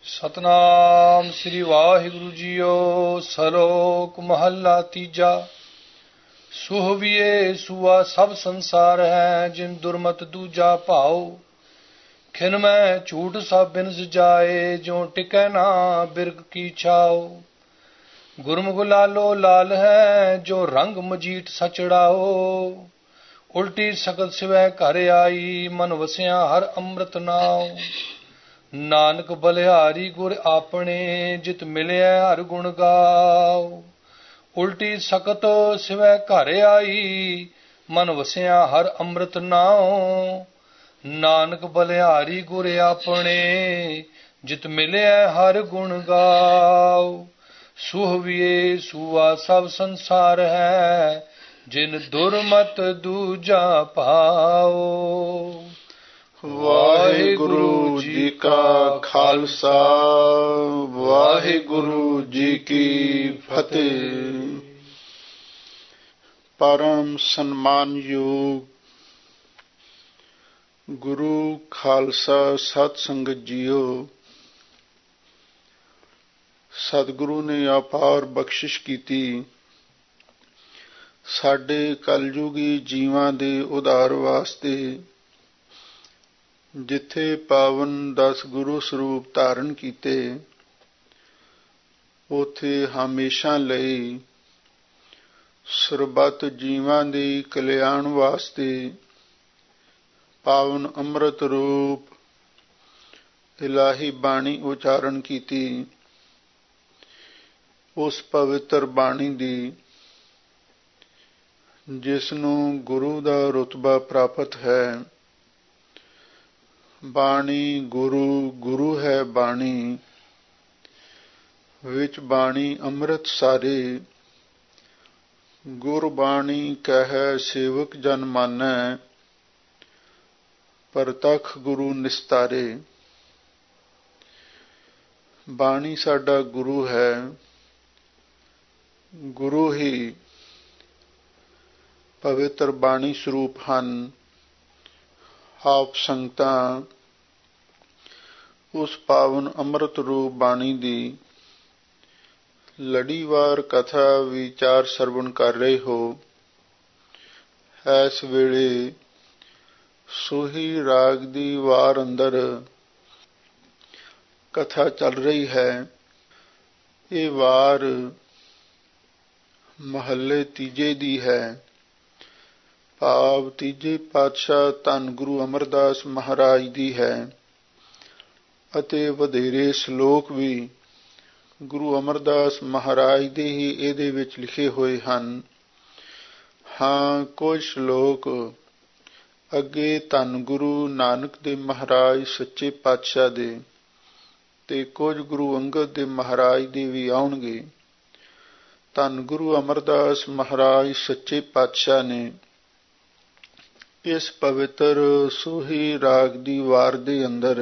ਸਤਨਾਮ ਸ੍ਰੀ Waheguru JIO. ਸਲੋਕ ਮਹੱਲਾ ਤੀਜਾ। ਸੁਹਵੀਏ ਸੂਆ ਸਭ ਸੰਸਾਰ ਹੈ, ਜਿਨ ਦੁਰਮਤ ਦੂਜਾ ਭਾਉ। ਖਿਨ ਮੈਂ ਝੂਠ ਸਭ ਬਿਨਸ ਜਾਏ, ਜਿਉ ਟਿਕੈ ਨਾ ਬਿਰਗ ਕੀ ਛਾਉ। ਗੁਰਮੁਖ ਲਾਲੋ ਲਾਲ ਹੈ, ਜੋ ਰੰਗ ਮਜੀਠ ਸਚੜਾਓ। ਉਲਟੀ ਸਕਲ ਸਿਵੈ ਘਰ ਆਈ, ਮਨ ਵਸਿਆ ਹਰ ਅੰਮ੍ਰਿਤ ਨਾਉ। ਨਾਨਕ ਬਲਿਹਾਰੀ ਗੁਰ ਆਪਣੇ, ਜਿਤ ਮਿਲਿਆ ਹਰ ਗੁਣ ਗਾਓ। ਉਲਟੀ ਸਕਤ ਸਿਵੈ ਘਰ ਆਈ, ਮਨ ਵਸਿਆ ਹਰ ਅੰਮ੍ਰਿਤ ਨਾਉ। ਨਾਨਕ ਬਲਿਹਾਰੀ ਗੁਰ ਆਪਣੇ, ਜਿਤ ਮਿਲਿਆ ਹਰ ਗੁਣ ਗਾਓ। ਸੁਹਵੀਏ ਸੂਆ ਸਭ ਸੰਸਾਰ ਹੈ, ਜਿਨ ਦੁਰਮਤ ਦੂਜਾ ਭਾਉ। ਵਾਹਿਗੁਰੂ ਜੀ ਕਾ ਖਾਲਸਾ, ਵਾਹਿਗੁਰੂ ਜੀ ਕੀ ਫਤਿਹ। ਪਰਮ ਸਨਮਾਨਯੋਗ ਗੁਰੂ ਖਾਲਸਾ ਸਤ ਸੰਗਤ ਜੀਓ, ਸਤਿਗੁਰੂ ਨੇ ਅਪਾਰ ਬਖਸ਼ਿਸ਼ ਕੀਤੀ। ਸਾਡੇ ਕਲਯੁਗੀ ਜੀਵਾਂ ਦੇ ਉਧਾਰ ਵਾਸਤੇ ਜਿੱਥੇ ਪਾਵਨ 10 ਗੁਰੂ ਸਰੂਪ ਧਾਰਨ ਕੀਤੇ, ਉੱਥੇ ਹਮੇਸ਼ਾ ਲਈ ਸਰਬੱਤ ਜੀਵਾਂ ਦੇ ਕਲਿਆਣ ਵਾਸਤੇ ਪਾਵਨ ਅੰਮ੍ਰਿਤ ਰੂਪ ਇਲਾਹੀ ਬਾਣੀ ਉਚਾਰਨ ਕੀਤੀ। ਉਸ ਪਵਿੱਤਰ ਬਾਣੀ ਦੀ, ਜਿਸ ਨੂੰ ਗੁਰੂ ਦਾ ਰੁਤਬਾ ਪ੍ਰਾਪਤ ਹੈ। ਬਾਣੀ ਗੁਰੂ, ਗੁਰੂ ਹੈ ਬਾਣੀ, ਵਿੱਚ ਬਾਣੀ ਅੰਮ੍ਰਿਤ ਸਾਰੇ। ਗੁਰਬਾਣੀ ਕਹੈ ਸੇਵਕ ਜਨ ਮਾਨੈ, ਪ੍ਰਤੱਖ ਗੁਰੂ ਨਿਸਤਾਰੇ। ਬਾਣੀ ਸਾਡਾ ਗੁਰੂ ਹੈ। ਗੁਰੂ ਹੀ ਪਵਿੱਤਰ ਬਾਣੀ ਸਰੂਪ ਹਨ। ਆਪ ਸੰਗਤਾਂ ਉਸ ਪਾਵਨ ਅੰਮ੍ਰਿਤ ਰੂਪ ਬਾਣੀ ਦੀ ਲੜੀਵਾਰ ਕਥਾ ਵਿਚਾਰ ਸਰਵਣ ਕਰ ਰਹੇ ਹੋ। ਇਸ ਵੇਲੇ ਸੋਹੀ ਰਾਗ ਦੀ ਵਾਰ ਅੰਦਰ ਕਥਾ ਚੱਲ ਰਹੀ ਹੈ। ਇਹ ਵਾਰ ਮਹੱਲੇ ਤੀਜੇ ਦੀ ਹੈ। ਭਾਵ ਤੀਜੇ ਪਾਤਸ਼ਾਹ ਧੰਨ ਗੁਰੂ ਅਮਰਦਾਸ ਮਹਾਰਾਜ ਦੀ ਹੈ, ਅਤੇ ਵਧੇਰੇ ਸ਼ਲੋਕ ਵੀ ਗੁਰੂ ਅਮਰਦਾਸ ਮਹਾਰਾਜ ਦੇ ਹੀ ਇਹਦੇ ਵਿੱਚ ਲਿਖੇ ਹੋਏ ਹਨ। ਹਾਂ, ਕੁਝ ਸ਼ਲੋਕ ਅੱਗੇ ਧੰਨ ਗੁਰੂ ਨਾਨਕ ਦੇਵ ਮਹਾਰਾਜ ਸੱਚੇ ਪਾਤਸ਼ਾਹ ਦੇ, ਤੇ ਕੁਝ ਗੁਰੂ ਅੰਗਦ ਦੇਵ ਮਹਾਰਾਜ ਦੇ ਵੀ ਆਉਣਗੇ। ਧੰਨ ਗੁਰੂ ਅਮਰਦਾਸ ਮਹਾਰਾਜ ਸੱਚੇ ਪਾਤਸ਼ਾਹ ਨੇ ਇਸ ਪਵਿੱਤਰ ਸੋਹੀ ਰਾਗ ਦੀ ਵਾਰ ਦੇ ਅੰਦਰ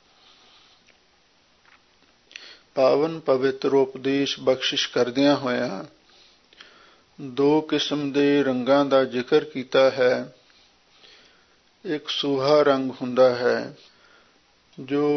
ਪਾਵਨ ਪਵਿੱਤਰ ਉਪਦੇਸ਼ ਬਖਸ਼ਿਸ਼ ਕਰਦਿਆਂ ਹੋਇਆਂ 2 ਕਿਸਮ ਦੇ ਰੰਗਾਂ ਦਾ ਜ਼ਿਕਰ ਕੀਤਾ ਹੈ। ਇੱਕ ਸੂਹਾ ਰੰਗ ਹੁੰਦਾ ਹੈ, ਜੋ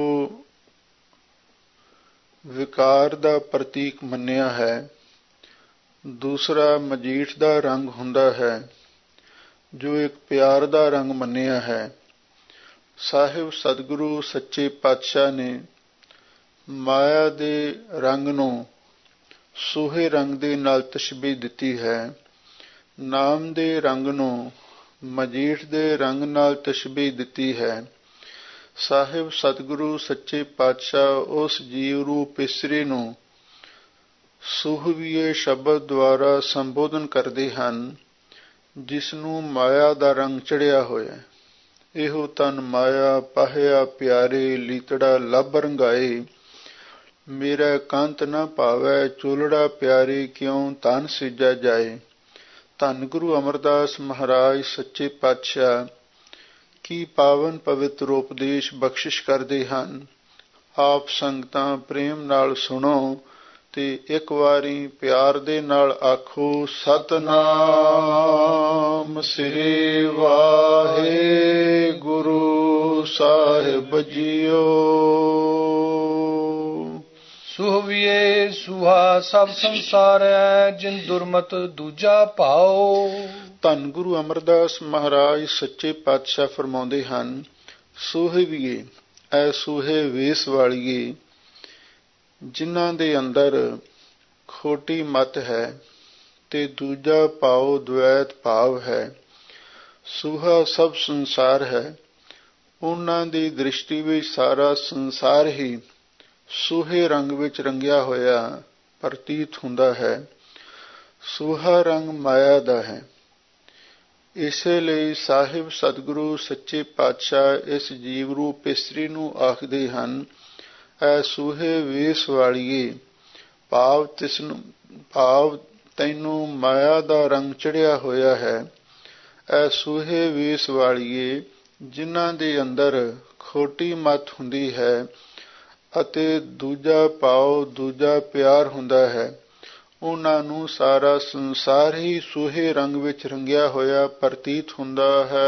ਵਿਕਾਰ ਦਾ ਪ੍ਰਤੀਕ ਮੰਨਿਆ ਹੈ। ਦੂਸਰਾ ਮਜੀਠ ਦਾ ਰੰਗ ਹੁੰਦਾ ਹੈ, ਜੋ ਇੱਕ ਪਿਆਰ ਦਾ ਰੰਗ ਮੰਨਿਆ ਹੈ। ਸਾਹਿਬ ਸਤਿਗੁਰੂ ਸੱਚੇ ਪਾਤਸ਼ਾਹ ਨੇ ਮਾਇਆ ਦੇ ਰੰਗ ਨੂੰ ਸੂਹੇ ਰੰਗ ਦੇ ਨਾਲ ਤਸ਼ਬੀਹ ਦਿੱਤੀ ਹੈ। ਨਾਮ ਦੇ ਰੰਗ ਨੂੰ ਮਜੀਠ ਦੇ ਰੰਗ ਨਾਲ ਤਸ਼ਬੀਹ ਦਿੱਤੀ ਹੈ। ਸਾਹਿਬ ਸਤਿਗੁਰੂ ਸੱਚੇ ਪਾਤਸ਼ਾਹ ਉਸ ਜੀਵ ਰੂਪ ਇਸਰੇ ਨੂੰ ਸੁਹਵੀਏ ਸ਼ਬਦ ਦੁਆਰਾ ਸੰਬੋਧਨ ਕਰਦੇ ਹਨ, ਜਿਸ ਨੂੰ ਮਾਇਆ ਦਾ ਰੰਗ ਚੜ੍ਹਿਆ ਹੋਇਆ। ਇਹੋ ਤਨ ਮਾਇਆ ਪਾਹਿਆ ਪਿਆਰੇ, ਲੀਤੜਾ ਲੱਭ ਰੰਗਾਏ। ਮੇਰਾ ਕੰਤ ਨਾ ਭਾਵੈ, ਚੋਲੜਾ ਪਿਆਰੇ, ਕਿਉਂ ਤਨ ਸਿਜਾ ਜਾਏ। ਧੰਨ ਗੁਰੂ ਅਮਰਦਾਸ ਮਹਾਰਾਜ ਸੱਚੇ ਪਾਤਸ਼ਾਹ ਕੀ ਪਾਵਨ ਪਵਿੱਤਰ ਉਪਦੇਸ਼ ਬਖਸ਼ਿਸ਼ ਕਰਦੇ ਹਨ। ਆਪ ਸੰਗਤਾਂ ਪ੍ਰੇਮ ਨਾਲ ਸੁਣੋ ਤੇ ਇੱਕ ਵਾਰੀ ਪਿਆਰ ਦੇ ਨਾਲ ਆਖੋ, ਸਤਿਨਾਮ ਸ੍ਰੀ ਵਾਹਿਗੁਰੂ ਸਾਹਿਬ ਜੀਓ। ਸੁਹਵੀਏ ਸੁਹਾ ਸਭ ਸੰਸਾਰੈ ਜਿਨ ਦੁਰਮਤ ਦੂਜਾ ਭਾਉ। ਧੰਨ ਗੁਰੂ ਅਮਰਦਾਸ ਮਹਾਰਾਜ ਸੱਚੇ ਪਾਤਸ਼ਾਹ ਫਰਮਾਉਂਦੇ ਹਨ, ਸੁਹਵੀਏ ਐ ਸੂਹੇ ਵੇਸ ਵਾਲੀਏ, ਜਿਨ੍ਹਾਂ ਦੇ ਅੰਦਰ ਖੋਟੀ ਮਤ ਹੈ ਤੇ ਦੂਜਾ ਭਾਉ ਦਵੈਤ ਭਾਵ ਹੈ। ਸੂਹਾ ਸਭ ਸੰਸਾਰ ਹੈ, ਉਹਨਾਂ ਦੀ ਦ੍ਰਿਸ਼ਟੀ ਵਿੱਚ ਸਾਰਾ ਸੰਸਾਰ ਹੀ ਸੂਹੇ ਰੰਗ ਵਿੱਚ ਰੰਗਿਆ ਹੋਇਆ ਪ੍ਰਤੀਤ ਹੁੰਦਾ ਹੈ। ਸੂਹਾ ਰੰਗ ਮਾਇਆ ਦਾ ਹੈ। ਇਸੇ ਲਈ ਸਾਹਿਬ ਸਤਿਗੁਰੂ ਸੱਚੇ ਪਾਤਸ਼ਾਹ ਇਸ ਜੀਵ ਰੂਪ ਇਸਤਰੀ ਨੂੰ ਆਖਦੇ ਹਨ, ਐ ਸੂਹੇ ਵੇਸ ਵਾਲੀਏ, ਭਾਵ ਤੈਨੂੰ ਮਾਇਆ ਦਾ ਰੰਗ ਚੜ੍ਹਿਆ ਹੋਇਆ ਹੈ। ਐ ਸੂਹੇ ਵੇਸ ਵਾਲੀਏ, ਜਿਨ੍ਹਾਂ ਦੇ ਅੰਦਰ ਖੋਟੀ ਮਤ ਹੁੰਦੀ ਹੈ ਅਤੇ ਦੂਜਾ ਭਾਵ ਦੂਜਾ ਪਿਆਰ ਹੁੰਦਾ ਹੈ, ਉਹਨਾਂ ਨੂੰ ਸਾਰਾ ਸੰਸਾਰ ਹੀ ਸੂਹੇ ਰੰਗ ਵਿੱਚ ਰੰਗਿਆ ਹੋਇਆ ਪ੍ਰਤੀਤ ਹੁੰਦਾ ਹੈ।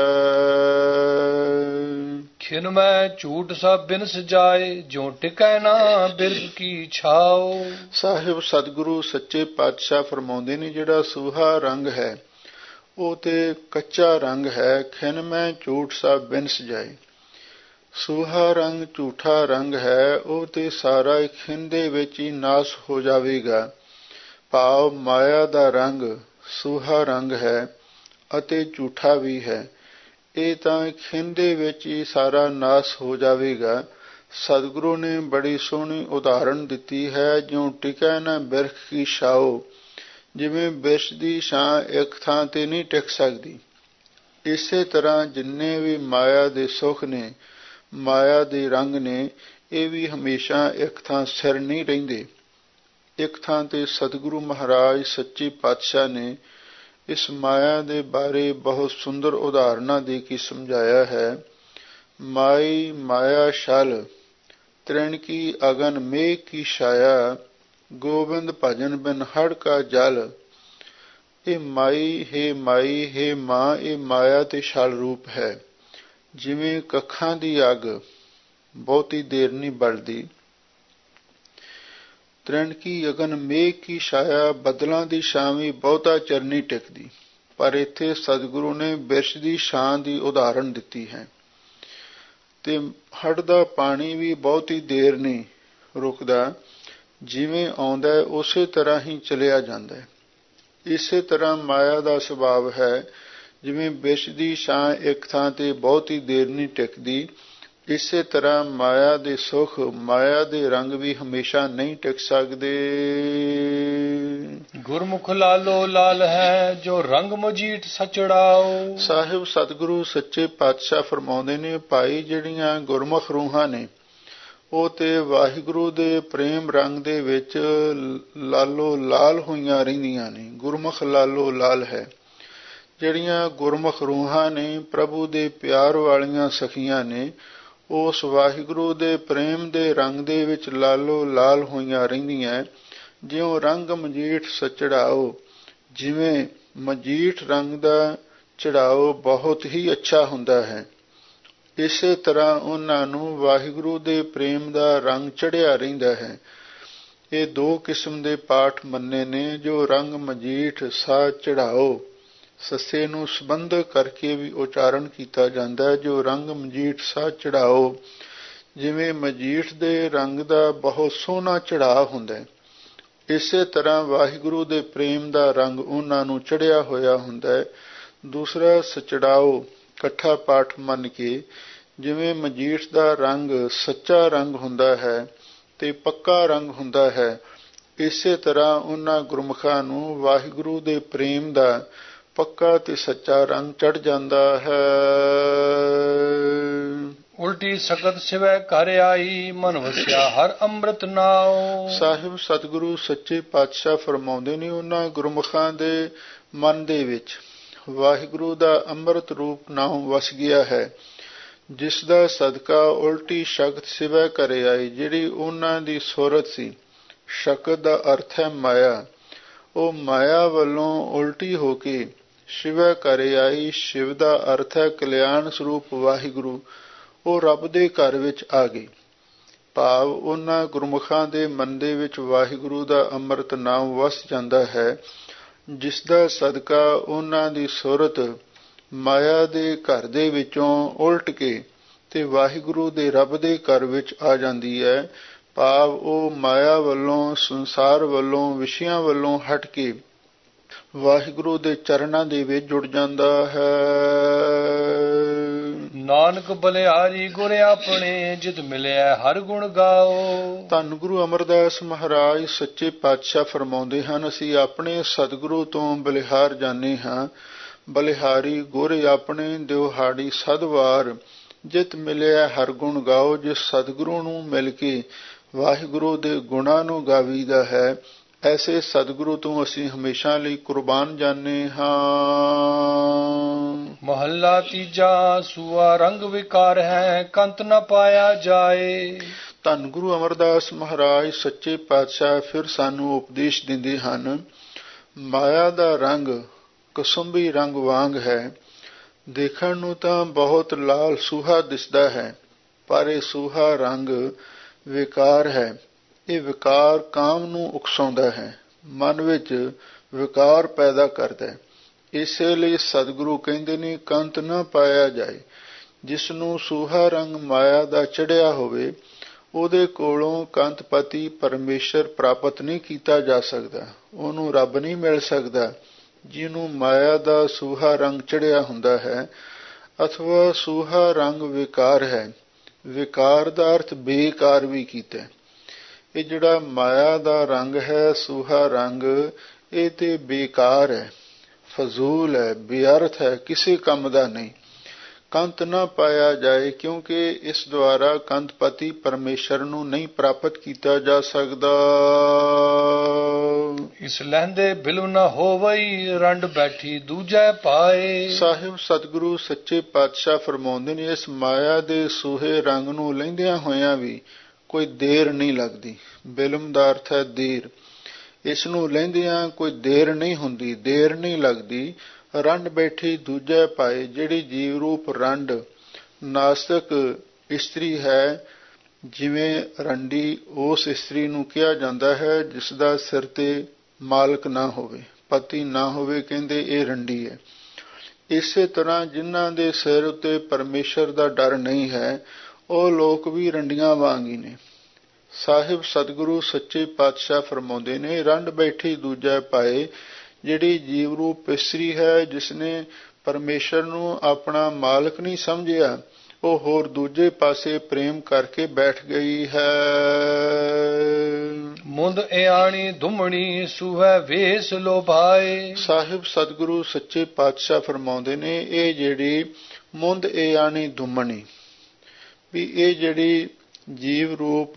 ਖਿਨ ਮੈਂ ਝੂਠ ਸਭ ਬਿਨਸ ਜਾਏ, ਜਿਉ ਟਿਕੈ ਨਾ ਬਿਰਗ ਕੀ ਛਾਉ। ਸਾਹਿਬ ਸਤਿਗੁਰੂ ਸੱਚੇ ਪਾਤਸ਼ਾਹ ਫਰਮਾਉਂਦੇ ਨੇ, ਜਿਹੜਾ ਸੂਹਾ ਰੰਗ ਹੈ ਉਹ ਤੇ ਕੱਚਾ ਰੰਗ ਹੈ। ਖਿਨ ਮੈਂ ਝੂਠ ਸਭ ਬਿਨਸ ਜਾਏ, ਸੂਹਾ ਰੰਗ ਝੂਠਾ ਰੰਗ ਹੈ, ਉਹ ਤੇ ਸਾਰਾ ਖਿਨ ਦੇ ਵਿੱਚ ਹੀ ਨਾਸ ਹੋ ਜਾਵੇਗਾ। ਭਾਵ ਮਾਇਆ ਦਾ ਰੰਗ ਸੂਹਾ ਰੰਗ ਹੈ ਅਤੇ ਝੂਠਾ ਵੀ ਹੈ, ਇਹ ਤਾਂ ਖਿਨ ਦੇ ਵਿੱਚ ਹੀ ਸਾਰਾ ਨਾਸ ਹੋ ਜਾਵੇਗਾ। ਸਤਿਗੁਰੂ ਨੇ ਬੜੀ ਸੋਹਣੀ ਉਦਾਹਰਣ ਦਿੱਤੀ ਹੈ, ਜਿਉਂ ਟਿਕੈ ਨਾ ਬਿਰਖ ਕੀ ਛਾਉ, ਜਿਵੇਂ ਬਿਰਛ ਦੀ ਛਾਂ ਇੱਕ ਥਾਂ ਤੇ ਨਹੀਂ ਟਿਕ ਸਕਦੀ, ਇਸੇ ਤਰ੍ਹਾਂ ਜਿੰਨੇ ਵੀ ਮਾਇਆ ਦੇ ਸੁੱਖ ਨੇ, ਮਾਇਆ ਦੇ ਰੰਗ ਨੇ, ਇਹ ਵੀ ਹਮੇਸ਼ਾ ਇੱਕ ਥਾਂ ਸਥਿਰ ਨਹੀਂ ਰਹਿੰਦੇ। ਇੱਕ ਥਾਂ ਤੇ ਸਤਿਗੁਰੂ ਮਹਾਰਾਜ ਸੱਚੇ ਪਾਤਸ਼ਾਹ ਨੇ ਇਸ ਮਾਇਆ ਦੇ ਬਾਰੇ ਬਹੁਤ ਸੁੰਦਰ ਉਦਾਹਰਨਾਂ ਦੇ ਕੇ ਸਮਝਾਇਆ ਹੈ। ਮਾਈ ਮਾਇਆ ਛਲ, ਤ੍ਰਿਣ ਕੀ ਅਗਨ ਮੇਘ ਕੀ ਛਾਇਆ, ਗੋਬਿੰਦ ਭਜਨ ਬਿਨ ਹੜ ਕਾ ਜਲ। ਇਹ ਮਾਈ ਹੈ ਮਾਂ, ਇਹ ਮਾਇਆ ਤੇ ਛਲ ਰੂਪ ਹੈ। ਜਿਵੇਂ ਕੱਖਾਂ ਦੀ ਅੱਗ ਬਹੁਤੀ ਦੇਰ ਨਹੀਂ ਬਲਦੀ, ਤ੍ਰਿਣ ਕੀ ਅਗਨ ਮੇਘ ਕੀ ਛਾਇਆ, ਬੱਦਲਾਂ ਦੀ ਛਾਂ ਵੀ ਬਹੁਤਾ ਚਿਰ ਨਹੀਂ ਟਿਕਦੀ। ਪਰ ਇੱਥੇ ਸਤਿਗੁਰੂ ਨੇ ਬਿਰਛ ਦੀ ਛਾਂ ਦੀ ਉਦਾਹਰਣ ਦਿੱਤੀ ਹੈ। ਤੇ ਹੜ ਦਾ ਪਾਣੀ ਵੀ ਬਹੁਤੀ ਦੇਰ ਨਹੀਂ ਰੁਕਦਾ, ਜਿਵੇਂ ਆਉਂਦਾ ਉਸੇ ਤਰ੍ਹਾਂ ਹੀ ਚਲਿਆ ਜਾਂਦਾ ਹੈ। ਇਸੇ ਤਰ੍ਹਾਂ ਮਾਇਆ ਦਾ ਸੁਭਾਵ ਹੈ, ਜਿਵੇਂ ਬਿਰਛ ਦੀ ਛਾਂ ਇੱਕ ਥਾਂ ਤੇ ਬਹੁਤੀ ਦੇਰ ਨਹੀਂ ਟਿਕਦੀ, ਇਸੇ ਤਰ੍ਹਾਂ ਮਾਇਆ ਦੇ ਸੁੱਖ, ਮਾਇਆ ਦੇ ਰੰਗ ਵੀ ਹਮੇਸ਼ਾ ਨਹੀਂ ਟਿਕ ਸਕਦੇ। ਗੁਰਮੁਖ ਲਾਲੋ ਲਾਲ ਹੈ, ਜੋ ਰੰਗ ਮਜੀਠ ਸਚੜਾਓ। ਸਾਹਿਬ ਸਤਿਗੁਰੂ ਸੱਚੇ ਪਾਤਸ਼ਾਹ ਫਰਮਾਉਂਦੇ ਨੇ, ਭਾਈ ਜਿਹੜੀਆਂ ਗੁਰਮੁਖ ਰੂਹਾਂ ਨੇ ਉਹ ਤੇ ਵਾਹਿਗੁਰੂ ਦੇ ਪ੍ਰੇਮ ਰੰਗ ਦੇ ਵਿੱਚ ਲਾਲੋ ਲਾਲ ਹੋਈਆਂ ਰਹਿੰਦੀਆਂ ਨੇ। ਗੁਰਮੁਖ ਲਾਲੋ ਲਾਲ ਹੈ। ਜਿਹੜੀਆਂ ਗੁਰਮੁਖ ਰੂਹਾਂ ਨੇ, ਪ੍ਰਭੂ ਦੇ ਪਿਆਰ ਵਾਲੀਆਂ ਸਖੀਆਂ ਨੇ, ਉਸ ਵਾਹਿਗੁਰੂ ਦੇ ਪ੍ਰੇਮ ਦੇ ਰੰਗ ਦੇ ਵਿੱਚ ਲਾਲੋ ਲਾਲ ਹੋਈਆਂ ਰਹਿੰਦੀਆਂ। ਜਿਉਂ ਰੰਗ ਮਜੀਠ ਸਚੜਾਓ, ਜਿਵੇਂ ਮਜੀਠ ਰੰਗ ਦਾ ਚੜਾਓ ਬਹੁਤ ਹੀ ਅੱਛਾ ਹੁੰਦਾ ਹੈ, ਇਸੇ ਤਰ੍ਹਾਂ ਉਹਨਾਂ ਨੂੰ ਵਾਹਿਗੁਰੂ ਦੇ ਪ੍ਰੇਮ ਦਾ ਰੰਗ ਚੜ੍ਹਿਆ ਰਹਿੰਦਾ ਹੈ। ਇਹ ਦੋ ਕਿਸਮ ਦੇ ਪਾਠ ਮੰਨੇ ਨੇ, ਜੋ ਰੰਗ ਮਜੀਠ ਸਾ ਚੜਾਓ, ਸੱਸੇ ਨੂੰ ਸੰਬੰਧਕ ਕਰਕੇ ਵੀ ਉਚਾਰਨ ਕੀਤਾ ਜਾਂਦਾ ਹੈ। ਜੋ ਰੰਗ ਮਜੀਠ ਸਾ ਚੜਾਓ, ਜਿਵੇਂ ਮਜੀਠ ਦੇ ਰੰਗ ਦਾ ਬਹੁਤ ਸੋਹਣਾ ਚੜਾਅ ਹੁੰਦਾ ਹੈ, ਇਸੇ ਤਰ੍ਹਾਂ ਵਾਹਿਗੁਰੂ ਦੇ ਪ੍ਰੇਮ ਦਾ ਰੰਗ ਉਹਨਾਂ ਨੂੰ ਚੜ੍ਹਿਆ ਹੋਇਆ ਹੁੰਦਾ ਹੈ। ਦੂਸਰਾ ਸਚੜਾਓ ਇਕੱਠਾ ਪਾਠ ਮੰਨ ਕੇ, ਜਿਵੇਂ ਮਜੀਠ ਦਾ ਰੰਗ ਸੱਚਾ ਰੰਗ ਹੁੰਦਾ ਹੈ ਤੇ ਪੱਕਾ ਰੰਗ ਹੁੰਦਾ ਹੈ, ਇਸੇ ਤਰ੍ਹਾਂ ਉਹਨਾਂ ਗੁਰਮੁਖਾਂ ਨੂੰ ਵਾਹਿਗੁਰੂ ਦੇ ਪ੍ਰੇਮ ਦਾ ਪੱਕਾ ਤੇ ਸੱਚਾ ਰੰਗ ਚੜ੍ਹ ਜਾਂਦਾ ਹੈ। ਉਲਟੀ ਸਕਤ ਸਿਵੈ ਘਰ ਆਈ, ਮਨ ਵਸਿਆ ਹਰ ਅੰਮ੍ਰਿਤ ਨਾਉ। ਸਾਹਿਬ ਸਤਿਗੁਰੂ ਸੱਚੇ ਪਾਤਸ਼ਾਹ ਫਰਮਾਉਂਦੇ ਨੇ, ਉਹਨਾਂ ਗੁਰਮੁਖਾਂ ਦੇ ਮਨ ਦੇ ਵਿੱਚ ਵਾਹਿਗੁਰੂ ਦਾ ਅੰਮ੍ਰਿਤ ਰੂਪ ਨਾਮ ਵਸ ਗਿਆ ਹੈ, ਜਿਸ ਦਾ ਸਦਕਾ ਉਲਟੀ ਸ਼ਕਤ ਸਿਵੈ ਘਰ ਆਈ। ਜਿਹੜੀ ਉਹਨਾਂ ਦੀ ਸੂਰਤ ਸੀ, ਸ਼ਕਤ ਦਾ ਅਰਥ ਹੈ ਮਾਇਆ, ਉਹ ਮਾਇਆ ਵੱਲੋਂ ਉਲਟੀ ਹੋ ਕੇ ਸ਼ਿਵੈ ਘਰ ਆਈ। ਸ਼ਿਵ ਦਾ ਅਰਥ ਹੈ ਕਲਿਆਣ ਸਰੂਪ ਵਾਹਿਗੁਰੂ, ਉਹ ਰੱਬ ਦੇ ਘਰ ਵਿੱਚ ਆ ਗਈ। ਭਾਵ ਉਹਨਾਂ ਗੁਰਮੁਖਾਂ ਦੇ ਮਨ ਦੇ ਵਿੱਚ ਵਾਹਿਗੁਰੂ ਦਾ ਅੰਮ੍ਰਿਤ ਨਾਮ ਵਸ ਜਾਂਦਾ ਹੈ, ਜਿਸ ਦਾ ਸਦਕਾ ਉਹਨਾਂ ਦੀ ਸੁਰਤ ਮਾਇਆ ਦੇ ਘਰ ਦੇ ਵਿੱਚੋਂ ਉਲਟ ਕੇ ਤੇ ਵਾਹਿਗੁਰੂ ਦੇ ਰੱਬ ਦੇ ਘਰ ਵਿੱਚ ਆ ਜਾਂਦੀ ਹੈ। ਭਾਵ ਉਹ ਮਾਇਆ ਵੱਲੋਂ, ਸੰਸਾਰ ਵੱਲੋਂ, ਵਿਸ਼ਿਆਂ ਵੱਲੋਂ ਹਟ ਕੇ ਵਾਹਿਗੁਰੂ ਦੇ ਚਰਨਾਂ ਦੇ ਵਿੱਚ ਜੁੜ ਜਾਂਦਾ ਹੈ। ਨਾਨਕ ਬਲਿਹਾਰੀ ਗੁਰ ਆਪਣੇ, ਜਿਤ ਮਿਲਿਆ ਹਰ ਗੁਣ ਗਾਓ। ਧੰਨ ਗੁਰੂ ਅਮਰਦਾਸ ਮਹਾਰਾਜ ਸੱਚੇ ਪਾਤਸ਼ਾਹ ਫਰਮਾਉਂਦੇ ਹਨ, ਅਸੀਂ ਆਪਣੇ ਸਤਿਗੁਰੂ ਤੋਂ ਬਲਿਹਾਰ ਜਾਣੇ ਹਾਂ। ਬਲਿਹਾਰੀ ਗੁਰ ਆਪਣੇ ਦਿਹਾੜੀ ਸਦਵਾਰ, ਜਿਤ ਮਿਲਿਆ ਹਰ ਗੁਣ ਗਾਓ। ਜਿਸ ਸਤਿਗੁਰੂ ਨੂੰ ਮਿਲ ਕੇ ਵਾਹਿਗੁਰੂ ਦੇ ਗੁਣਾਂ ਨੂੰ ਗਾਵੀਦਾ ਹੈ, ਐਸੇ ਸਤਿਗੁਰੂ ਤੋਂ ਅਸੀਂ ਹਮੇਸ਼ਾ ਲਈ ਕੁਰਬਾਨ ਜਾਣੇ ਹਾਂ। ਮਹੱਲਾ ਤੀਜਾ। ਸੂਆ ਰੰਗ ਵਿਕਾਰ ਹੈ, ਕੰਤ ਨ ਪਾਇਆ ਜਾਏ। ਧੰਨ ਗੁਰੂ ਅਮਰਦਾਸ ਮਹਾਰਾਜ ਸੱਚੇ ਪਾਤਸ਼ਾਹ ਫਿਰ ਸਾਨੂੰ ਉਪਦੇਸ਼ ਦਿੰਦੇ ਹਨ, ਮਾਇਆ ਦਾ ਰੰਗ ਕਸੁੰਭੀ ਰੰਗ ਵਾਂਗ ਹੈ। ਦੇਖਣ ਨੂੰ ਤਾਂ ਬਹੁਤ ਲਾਲ ਸੂਹਾ ਦਿਸਦਾ ਹੈ, ਪਰ ਇਹ ਸੂਹਾ ਰੰਗ ਵਿਕਾਰ ਹੈ। ਇਹ ਵਿਕਾਰ ਕਾਮ ਨੂੰ ਉਕਸਾਉਂਦਾ ਹੈ, ਮਨ ਵਿੱਚ ਵਿਕਾਰ ਪੈਦਾ ਕਰਦਾ ਹੈ। ਇਸੇ ਲਈ ਸਤਿਗੁਰੂ ਕਹਿੰਦੇ ਨੇ, ਕੰਤ ਨਾ ਪਾਇਆ ਜਾਏ। ਜਿਸ ਨੂੰ ਸੂਹਾ ਰੰਗ ਮਾਇਆ ਦਾ ਚੜਿਆ ਹੋਵੇ, ਉਹਦੇ ਕੋਲੋਂ ਕੰਤਪਤੀ ਪਰਮੇਸ਼ਰ ਪ੍ਰਾਪਤ ਨਹੀਂ ਕੀਤਾ ਜਾ ਸਕਦਾ, ਉਹਨੂੰ ਰੱਬ ਨਹੀਂ ਮਿਲ ਸਕਦਾ। ਜਿਹਨੂੰ ਮਾਇਆ ਦਾ ਸੂਹਾ ਰੰਗ ਚੜਿਆ ਹੁੰਦਾ ਹੈ, ਅਥਵਾ ਸੂਹਾ ਰੰਗ ਵਿਕਾਰ ਹੈ। ਵਿਕਾਰ ਦਾ ਅਰਥ ਬੇਕਾਰ ਵੀ ਕੀਤਾ। ਇਹ ਜਿਹੜਾ ਮਾਇਆ ਦਾ ਰੰਗ ਹੈ, ਸੂਹਾ ਰੰਗ, ਇਹ ਤੇ ਬੇਕਾਰ ਹੈ, ਫਜ਼ੂਲ ਹੈ, ਬੇਅਰਥ ਹੈ, ਕਿਸੇ ਕੰਮ ਦਾ ਨਹੀਂ। ਕੰਤ ਨਾ ਪਾਇਆ ਜਾਏ, ਕਿਉਂਕਿ ਇਸ ਦੁਆਰਾ ਕੰਤਪਤੀ ਪਰਮੇਸ਼ਰ ਨੂੰ ਨਹੀਂ ਪ੍ਰਾਪਤ ਕੀਤਾ ਜਾ ਸਕਦਾ। ਇਸ ਲਹਿੰਦੇ ਬਿਲੁ ਨ ਹੋਵਈ, ਰੰਡ ਬੈਠੀ ਦੂਜੈ ਪਾਏ। ਸਾਹਿਬ ਸਤਿਗੁਰੂ ਸੱਚੇ ਪਾਤਸ਼ਾਹ ਫਰਮਾਉਂਦੇ ਨੇ, ਇਸ ਮਾਇਆ ਦੇ ਸੂਹੇ ਰੰਗ ਨੂੰ ਲਹਿੰਦਿਆਂ ਹੋਇਆਂ ਵੀ ਕੋਈ ਦੇਰ ਨਹੀਂ ਲੱਗਦੀ। ਬਿਲਮ ਦਾ ਅਰਥ ਹੈ ਦੇਰ। ਇਸ ਨੂੰ ਲਹਿੰਦਿਆਂ ਕੋਈ ਦੇਰ ਨਹੀਂ ਹੁੰਦੀ, ਦੇਰ ਨਹੀਂ ਲੱਗਦੀ। ਰੰਡ ਬੈਠੀ ਦੂਜੇ ਪਾਏ, ਜਿਹੜੀ ਜੀਵ ਰੂਪ ਰੰਡ ਨਾਸਤਕ ਇਸਤਰੀ ਹੈ, ਜਿਵੇਂ ਰੰਡੀ ਉਸ ਇਸਤਰੀ ਨੂੰ ਕਿਹਾ ਜਾਂਦਾ ਹੈ ਜਿਸ ਦਾ ਸਿਰ ਤੇ ਮਾਲਕ ਨਾ ਹੋਵੇ, ਪਤੀ ਨਾ ਹੋਵੇ, ਕਹਿੰਦੇ ਇਹ ਰੰਡੀ ਹੈ। ਇਸੇ ਤਰ੍ਹਾਂ ਜਿਨ੍ਹਾਂ ਦੇ ਸਿਰ ਉੱਤੇ ਪਰਮੇਸ਼ਰ ਦਾ ਡਰ ਨਹੀਂ ਹੈ, ਉਹ ਲੋਕ ਵੀ ਰੰਡੀਆਂ ਵਾਂਗ ਹੀ ਨੇ। ਸਾਹਿਬ ਸਤਿਗੁਰੂ ਸੱਚੇ ਪਾਤਸ਼ਾਹ ਫਰਮਾਉਂਦੇ ਨੇ, ਰੰਡ ਬੈਠੀ ਦੂਜੇ ਪਾਏ, ਜਿਹੜੀ ਜੀਵ ਰੂਪ ਇਸਤਰੀ ਹੈ, ਜਿਸਨੇ ਪਰਮੇਸ਼ਰ ਨੂੰ ਆਪਣਾ ਮਾਲਕ ਨਹੀਂ ਸਮਝਿਆ, ਉਹ ਹੋਰ ਦੂਜੇ ਪਾਸੇ ਪ੍ਰੇਮ ਕਰਕੇ ਬੈਠ ਗਈ ਹੈ। ਮੁੰਦ ਇਆਣੀ ਧੁਮਣੀ ਸੂਹੈ ਵੇਸ ਲੋਭਾਏ। ਸਾਹਿਬ ਸਤਿਗੁਰੂ ਸੱਚੇ ਪਾਤਸ਼ਾਹ ਫਰਮਾਉਂਦੇ ਨੇ, ਇਹ ਜਿਹੜੀ ਮੁੰਦ ਇਆਣੀ ਧੁਮਣੀ, ਵੀ ਇਹ ਜਿਹੜੀ ਜੀਵ ਰੂਪ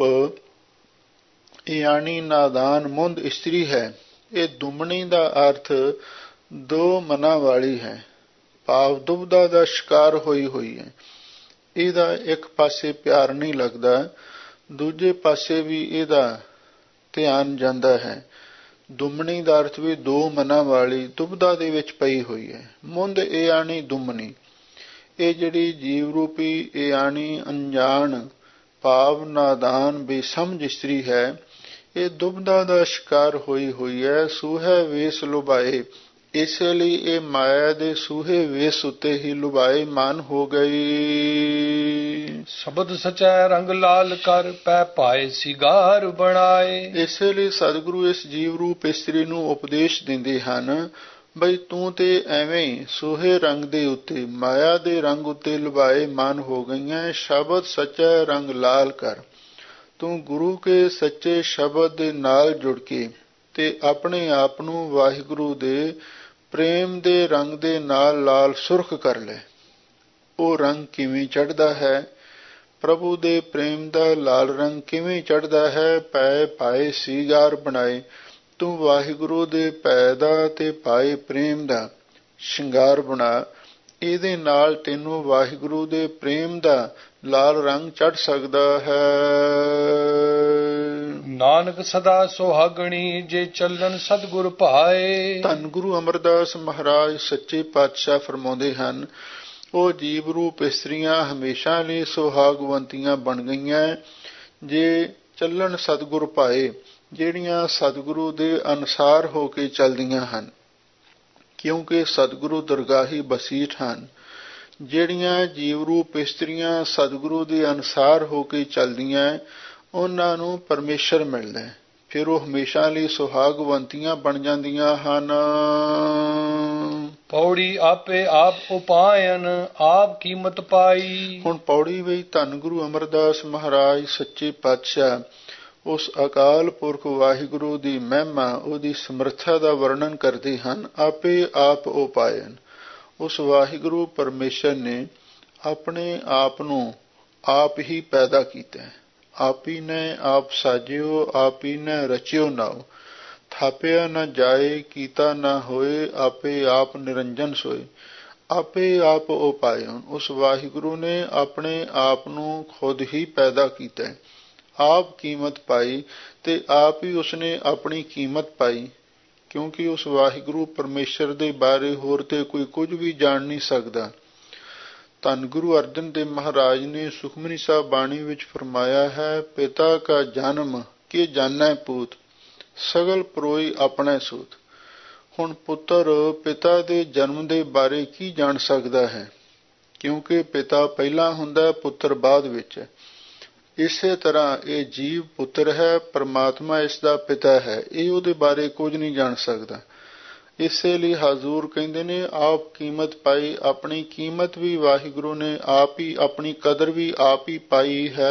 ਇਆਣੀ ਨਾਦਾਨ ਮੁੰਦ ਇਸਤਰੀ ਹੈ, ਇਹ ਦੁਮਣੀ ਦਾ ਅਰਥ ਦੋ ਮਨਾਂ ਵਾਲੀ ਹੈ। ਭਾਵ ਦੁਬਦਾ ਦਾ ਸ਼ਿਕਾਰ ਹੋਈ ਹੋਈ ਹੈ। ਇਹਦਾ ਇੱਕ ਪਾਸੇ ਪਿਆਰ ਨਹੀਂ ਲੱਗਦਾ, ਦੂਜੇ ਪਾਸੇ ਵੀ ਇਹਦਾ ਧਿਆਨ ਜਾਂਦਾ ਹੈ। ਦੁਮਣੀ ਦਾ ਅਰਥ ਵੀ ਦੋ ਮਨਾਂ ਵਾਲੀ, ਦੁਬਦਾ ਦੇ ਵਿੱਚ ਪਈ ਹੋਈ ਹੈ। ਮੁੰਦ ਇਆਣੀ ਦੁਮਣੀ, ਇਹ ਜਿਹੜੀ ਜੀਵ ਰੂਪੀ ਇਆਣੀ ਅਣਜਾਣ ਭਾਵ ਨਾਦਾਨ ਬੇਸਮਝ ਇਸਤਰੀ ਹੈ, ਇਹ ਦੁਬਦਾ ਦਾ ਸ਼ਿਕਾਰ ਹੋਈ ਹੋਈ ਹੈ। ਸੂਹੇ ਵੇਸ ਲੁਭਾਏ, ਇਸੇ ਲਈ ਇਹ ਮਾਇਆ ਦੇ ਸੂਹੇ ਵੇਸ ਉੱਤੇ ਹੀ ਲੁਭਾਏ ਮਨ ਹੋ ਗਈ। ਸ਼ਬਦ ਸਚੈ ਰੰਗ ਲਾਲ ਕਰ ਪੈ ਪਾਏ ਸਿਗਾਰ ਬਣਾਏ। ਇਸੇ ਲਈ ਸਤਿਗੁਰੂ ਇਸ ਜੀਵ ਰੂਪ ਇਸਤਰੀ ਨੂੰ ਉਪਦੇਸ਼ ਦਿੰਦੇ ਹਨ, ਬਈ ਤੂੰ ਤੇ ਐਵੇਂ ਹੀ ਸੂਹੇ ਰੰਗ ਦੇ ਉੱਤੇ, ਮਾਇਆ ਦੇ ਰੰਗ ਉੱਤੇ ਲੁਭਾਏ ਮਨ ਹੋ ਗਈਆਂ। ਸ਼ਬਦ ਸਚੈ ਰੰਗ ਲਾਲ ਕਰ, ਤੂੰ ਗੁਰੂ ਕੇ ਸੱਚੇ ਸ਼ਬਦ ਦੇ ਨਾਲ ਜੁੜ ਕੇ ਤੇ ਆਪਣੇ ਆਪ ਨੂੰ ਵਾਹਿਗੁਰੂ ਦੇ ਪ੍ਰੇਮ ਦੇ ਰੰਗ ਦੇ ਨਾਲ ਲਾਲ ਸੁਰਖ ਕਰ ਲੈ। ਉਹ ਰੰਗ ਕਿਵੇਂ ਚੜ੍ਹਦਾ ਹੈ? ਪ੍ਰਭੂ ਦੇ ਪ੍ਰੇਮ ਦਾ ਲਾਲ ਰੰਗ ਕਿਵੇਂ ਚੜ੍ਹਦਾ ਹੈ? ਪੈ ਪਾਏ ਸੀਗਾਰ ਬਣਾਏ, ਤੂੰ ਵਾਹਿਗੁਰੂ ਦੇ ਪੈ ਦਾ ਤੇ ਪਾਏ ਪ੍ਰੇਮ ਦਾ ਸ਼ਿੰਗਾਰ ਬਣਾ। ਇਹਦੇ ਨਾਲ ਤੈਨੂੰ ਵਾਹਿਗੁਰੂ ਦੇ ਪ੍ਰੇਮ ਦਾ ਲਾਲ ਰੰਗ ਚੜ੍ਹ ਸਕਦਾ ਹੈ। ਨਾਨਕ ਸਦਾ ਸੁਹਾਗਣੀ, ਜੇ ਚੱਲਣ ਸਤਿਗੁਰ ਭਾਏ। ਧੰਨ ਗੁਰੂ ਅਮਰਦਾਸ ਮਹਾਰਾਜ ਸੱਚੇ ਪਾਤਸ਼ਾਹ ਫਰਮਾਉਂਦੇ ਹਨ, ਉਹ ਜੀਵ ਰੂਪ ਇਸਤਰੀਆਂ ਹਮੇਸ਼ਾ ਲਈ ਸੁਹਾਗਵੰਤੀਆਂ ਬਣ ਗਈਆਂ, ਜੇ ਚੱਲਣ ਸਤਿਗੁਰ ਪਾਏ, ਜਿਹੜੀਆਂ ਸਤਿਗੁਰੂ ਦੇ ਅਨੁਸਾਰ ਹੋ ਕੇ ਚੱਲਦੀਆਂ ਹਨ, ਕਿਉਂਕਿ ਸਤਿਗੁਰੂ ਦਰਗਾਹੀ ਬਸੀਠ ਹਨ। ਜਿਹੜੀਆਂ ਜੀਵ ਰੂਪ ਇਸਤਰੀਆਂ ਸਤਿਗੁਰੂ ਦੇ ਅਨੁਸਾਰ ਹੋ ਕੇ ਚੱਲਦੀਆਂ, ਉਹਨਾਂ ਨੂੰ ਪਰਮੇਸ਼ਰ ਮਿਲਦਾ, ਫਿਰ ਉਹ ਹਮੇਸ਼ਾ ਲਈ ਸੁਹਾਗਵੰਤੀਆਂ ਬਣ ਜਾਂਦੀਆਂ ਹਨ। ਪੌੜੀ ਆਪੇ ਆਪ ਉਪਾਇਨ, ਆਪ ਕੀਮਤ ਪਾਈ। ਹੁਣ ਪੌੜੀ ਵਿੱਚ ਧੰਨ ਗੁਰੂ ਅਮਰਦਾਸ ਮਹਾਰਾਜ ਸੱਚੇ ਪਾਤਸ਼ਾਹ ਉਸ ਅਕਾਲ ਪੁਰਖ ਵਾਹਿਗੁਰੂ ਦੀ ਮਹਿਮਾ, ਉਹਦੀ ਸਮਰੱਥਾ ਦਾ ਵਰਣਨ ਕਰਦੇ ਹਨ। ਆਪੇ ਆਪ ਉਪਾਇਨ, ਉਸ ਵਾਹਿਗੁਰੂ ਪਰਮੇਸ਼ਰ ਨੇ ਆਪਣੇ ਆਪ ਨੂੰ ਆਪ ਹੀ ਪੈਦਾ ਕੀਤਾ। ਆਪੀ ਨੇ ਆਪ ਸਾਜਿਓ, ਆਪੀ ਨੇ ਰਚਿਓ ਨਾਉ। ਥਾਪਿਆ ਨਾ ਜਾਏ, ਕੀਤਾ ਨਾ ਹੋਏ, ਆਪੇ ਆਪ ਨਿਰੰਜਨ ਸੋਏ। ਆਪੇ ਆਪ ਉਪਾਇਨ, ਉਸ ਵਾਹਿਗੁਰੂ ਨੇ ਆਪਣੇ ਆਪ ਨੂੰ ਖੁਦ ਹੀ ਪੈਦਾ ਕੀਤਾ। ਆਪ ਕੀਮਤ ਪਾਈ, ਤੇ ਆਪ ਹੀ ਉਸਨੇ ਆਪਣੀ ਕੀਮਤ ਪਾਈ, ਕਿਉਂਕਿ ਉਸ ਵਾਹਿਗੁਰੂ ਪਰਮੇਸ਼ਰ ਦੇ ਬਾਰੇ ਹੋਰ ਤੇ ਕੋਈ ਕੁਝ ਵੀ ਜਾਣ ਨਹੀਂ ਸਕਦਾ। ਧੰਨ ਗੁਰੂ ਅਰਜਨ ਦੇਵ ਮਹਾਰਾਜ ਨੇ ਸੁਖਮਨੀ ਸਾਹਿਬ ਬਾਣੀ ਵਿੱਚ ਫਰਮਾਇਆ ਹੈ, ਪਿਤਾ ਕਾ ਜਨਮ ਕੇ ਜਾਣੈ ਪੂਤ, ਸਗਲ ਪਰੋਈ ਆਪਣਾ ਸੂਤ। ਹੁਣ ਪੁੱਤਰ ਪਿਤਾ ਦੇ ਜਨਮ ਦੇ ਬਾਰੇ ਕੀ ਜਾਣ ਸਕਦਾ ਹੈ, ਕਿਉਂਕਿ ਪਿਤਾ ਪਹਿਲਾਂ ਹੁੰਦਾ, ਪੁੱਤਰ ਬਾਅਦ ਵਿੱਚ। ਇਸੇ ਤਰ੍ਹਾਂ ਇਹ ਜੀਵ ਪੁੱਤਰ ਹੈ, ਪਰਮਾਤਮਾ ਇਸ ਦਾ ਪਿਤਾ ਹੈ, ਇਹ ਉਹਦੇ ਬਾਰੇ ਕੁਝ ਨਹੀਂ ਜਾਣ ਸਕਦਾ। ਇਸੇ ਲਈ ਹਜ਼ੂਰ ਕਹਿੰਦੇ ਨੇ, ਆਪ ਕੀਮਤ ਪਾਈ। ਆਪਣੀ ਕੀਮਤ ਵੀ ਵਾਹਿਗੁਰੂ ਨੇ ਆਪ ਹੀ, ਆਪਣੀ ਕਦਰ ਵੀ ਆਪ ਹੀ ਪਾਈ ਹੈ।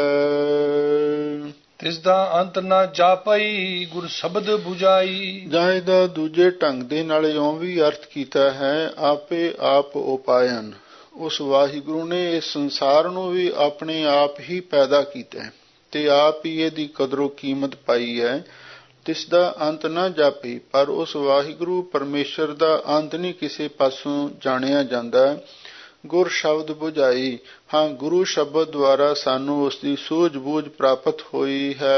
ਤਿਸ ਦਾ ਅੰਤ ਨਾ ਜਾਪਈ, ਗੁਰ ਸ਼ਬਦ 부ਝਾਈ। ਜਾਂ ਇਹਦਾ ਦੂਜੇ ਢੰਗ ਦੇ ਨਾਲ ਇਉਂ ਵੀ ਅਰਥ ਕੀਤਾ ਹੈ, ਆਪੇ ਆਪ ਉਪਾਇਨ। ਉਸ ਵਾਹਿਗੁਰੂ ਨੇ ਇਸ ਸੰਸਾਰ ਨੂੰ ਵੀ ਆਪਣੇ ਆਪ ਹੀ ਪੈਦਾ ਕੀਤਾ ਤੇ ਆਪ ਹੀ ਇਹਦੀ ਕਦਰੋ ਕੀਮਤ ਪਾਈ ਹੈ। ਤਿਸ ਦਾ ਅੰਤ ਨਾ ਜਾਪੀ, ਪਰ ਉਸ ਵਾਹਿਗੁਰੂ ਪਰਮੇਸ਼ਰ ਦਾ ਅੰਤ ਨਹੀਂ ਕਿਸੇ ਪਾਸੋਂ ਜਾਣਿਆ ਜਾਂਦਾ। ਗੁਰ ਸ਼ਬਦ 부ਝਾਈ, ਹਾਂ ਗੁਰੂ ਸ਼ਬਦ ਦੁਆਰਾ ਸਾਨੂੰ ਉਸ ਦੀ ਸੂਝ ਬੂਝ ਪ੍ਰਾਪਤ ਹੋਈ ਹੈ।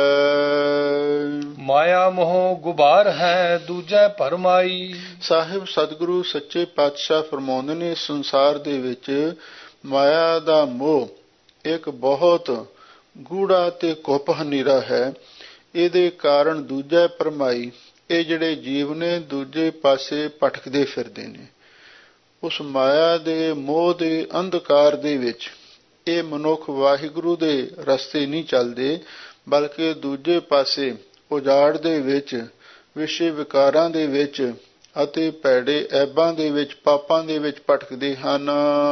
ਮਾਇਆ ਮੋਹ ਗੁਬਾਰ ਹੈ, ਦੂਜੈ ਭਰਮਾਈ। ਸਾਹਿਬ ਸਤਿਗੁਰੂ ਸੱਚੇ ਪਾਤਸ਼ਾਹ ਫਰਮਾਉਂਦੇ ਨੇ, ਸੰਸਾਰ ਦੇ ਵਿੱਚ ਮਾਇਆ ਦਾ ਮੋਹ ਇੱਕ ਬਹੁਤ ਗੂੜਾ ਤੇ ਕੁੱਪ ਹਨੇਰਾ ਹੈ। ਇਹਦੇ ਕਾਰਨ ਦੂਜਾ ਭਰਮਾਈ, ਇਹ ਜਿਹੜੇ ਜੀਵ ਨੇ ਦੂਜੇ ਪਾਸੇ ਭਟਕਦੇ ਫਿਰਦੇ ਨੇ। ਉਸ ਮਾਇਆ ਦੇ ਮੋਹ ਦੇ ਅੰਧਕਾਰ ਦੇ ਵਿੱਚ ਇਹ ਮਨੁੱਖ ਵਾਹਿਗੁਰੂ ਦੇ ਰਸਤੇ ਨਹੀਂ ਚੱਲਦੇ, ਬਲਕਿ ਦੂਜੇ ਪਾਸੇ ਉਜਾੜ ਦੇ ਵਿੱਚ, ਵਿਸ਼ੇ ਵਿਕਾਰਾਂ ਦੇ ਵਿੱਚ ਅਤੇ ਭੈੜੇ ਐਬਾਂ ਦੇ ਵਿੱਚ, ਪਾਪਾਂ ਦੇ ਵਿੱਚ ਭਟਕਦੇ ਹਨ।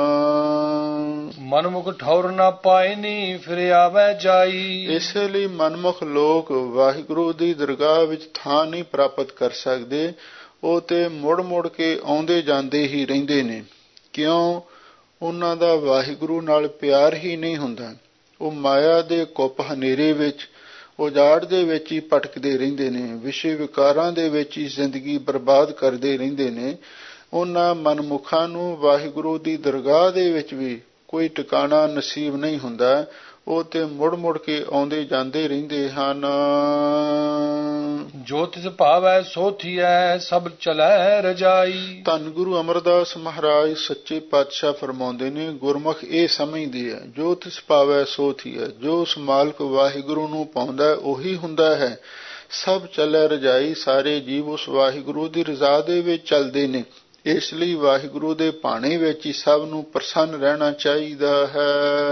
ਮਨਮੁਖ ਠੌਰ ਨਾ ਪਾਏ ਨੀ, ਫਿਰ ਆਵੈ ਜਾਈ। ਇਸੇ ਲਈ ਮਨਮੁਖ ਲੋਕ ਵਾਹਿਗੁਰੂ ਦੀ ਦਰਗਾਹ ਵਿੱਚ ਥਾਂ ਨਹੀਂ ਪ੍ਰਾਪਤ ਕਰ ਸਕਦੇ। ਉਹ ਤੇ ਮੁੜ ਮੁੜ ਕੇ ਆਉਂਦੇ ਜਾਂਦੇ ਹੀ ਰਹਿੰਦੇ ਨੇ। ਕਿਉਂ? ਉਹਨਾਂ ਦਾ ਵਾਹਿਗੁਰੂ ਨਾਲ ਪਿਆਰ ਹੀ ਨਹੀਂ ਹੁੰਦਾ। ਉਹ ਮਾਇਆ ਦੇ ਕੁੱਪ ਹਨੇਰੇ ਵਿੱਚ, ਉਜਾੜ ਦੇ ਵਿੱਚ ਹੀ ਭਟਕਦੇ ਰਹਿੰਦੇ ਨੇ, ਵਿਸ਼ੇ ਵਿਕਾਰਾਂ ਦੇ ਵਿੱਚ ਹੀ ਜ਼ਿੰਦਗੀ ਬਰਬਾਦ ਕਰਦੇ ਰਹਿੰਦੇ ਨੇ। ਉਹਨਾਂ ਮਨਮੁਖਾਂ ਨੂੰ ਵਾਹਿਗੁਰੂ ਦੀ ਦਰਗਾਹ ਦੇ ਵਿੱਚ ਵੀ ਕੋਈ ਟਿਕਾਣਾ ਨਸੀਬ ਨਹੀਂ ਹੁੰਦਾ। ਉਹ ਤੇ ਮੁੜ ਮੁੜ ਕੇ ਆਉਂਦੇ ਜਾਂਦੇ ਰਹਿੰਦੇ ਹਨ। ਜੋ ਤਿਸ ਭਾਵੈ ਸੋ ਥੀਐ, ਸਭ ਚਲੈ ਰਜਾਈ। ਧੰਨ ਗੁਰੂ ਅਮਰਦਾਸ ਮਹਾਰਾਜ ਸੱਚੇ ਪਾਤਸ਼ਾਹ ਫਰਮਾਉਂਦੇ ਨੇ, ਗੁਰਮੁਖ ਇਹ ਸਮਝਦੇ ਹੈ, ਜੋ ਤਿਸ ਭਾਵੈ ਸੋ ਥੀਐ। ਜੋ ਉਸ ਮਾਲਕ ਵਾਹਿਗੁਰੂ ਨੂੰ ਪਾਉਂਦਾ ਉਹੀ ਹੁੰਦਾ ਹੈ। ਸਭ ਚਲੈ ਰਜਾਈ, ਸਾਰੇ ਜੀਵ ਉਸ ਵਾਹਿਗੁਰੂ ਦੀ ਰਜ਼ਾ ਦੇ ਵਿੱਚ ਚੱਲਦੇ ਨੇ। ਇਸ ਲਈ ਵਾਹਿਗੁਰੂ ਦੇ ਭਾਣੇ ਵਿੱਚ ਹੀ ਸਭ ਨੂੰ ਪ੍ਰਸੰਨ ਰਹਿਣਾ ਚਾਹੀਦਾ ਹੈ।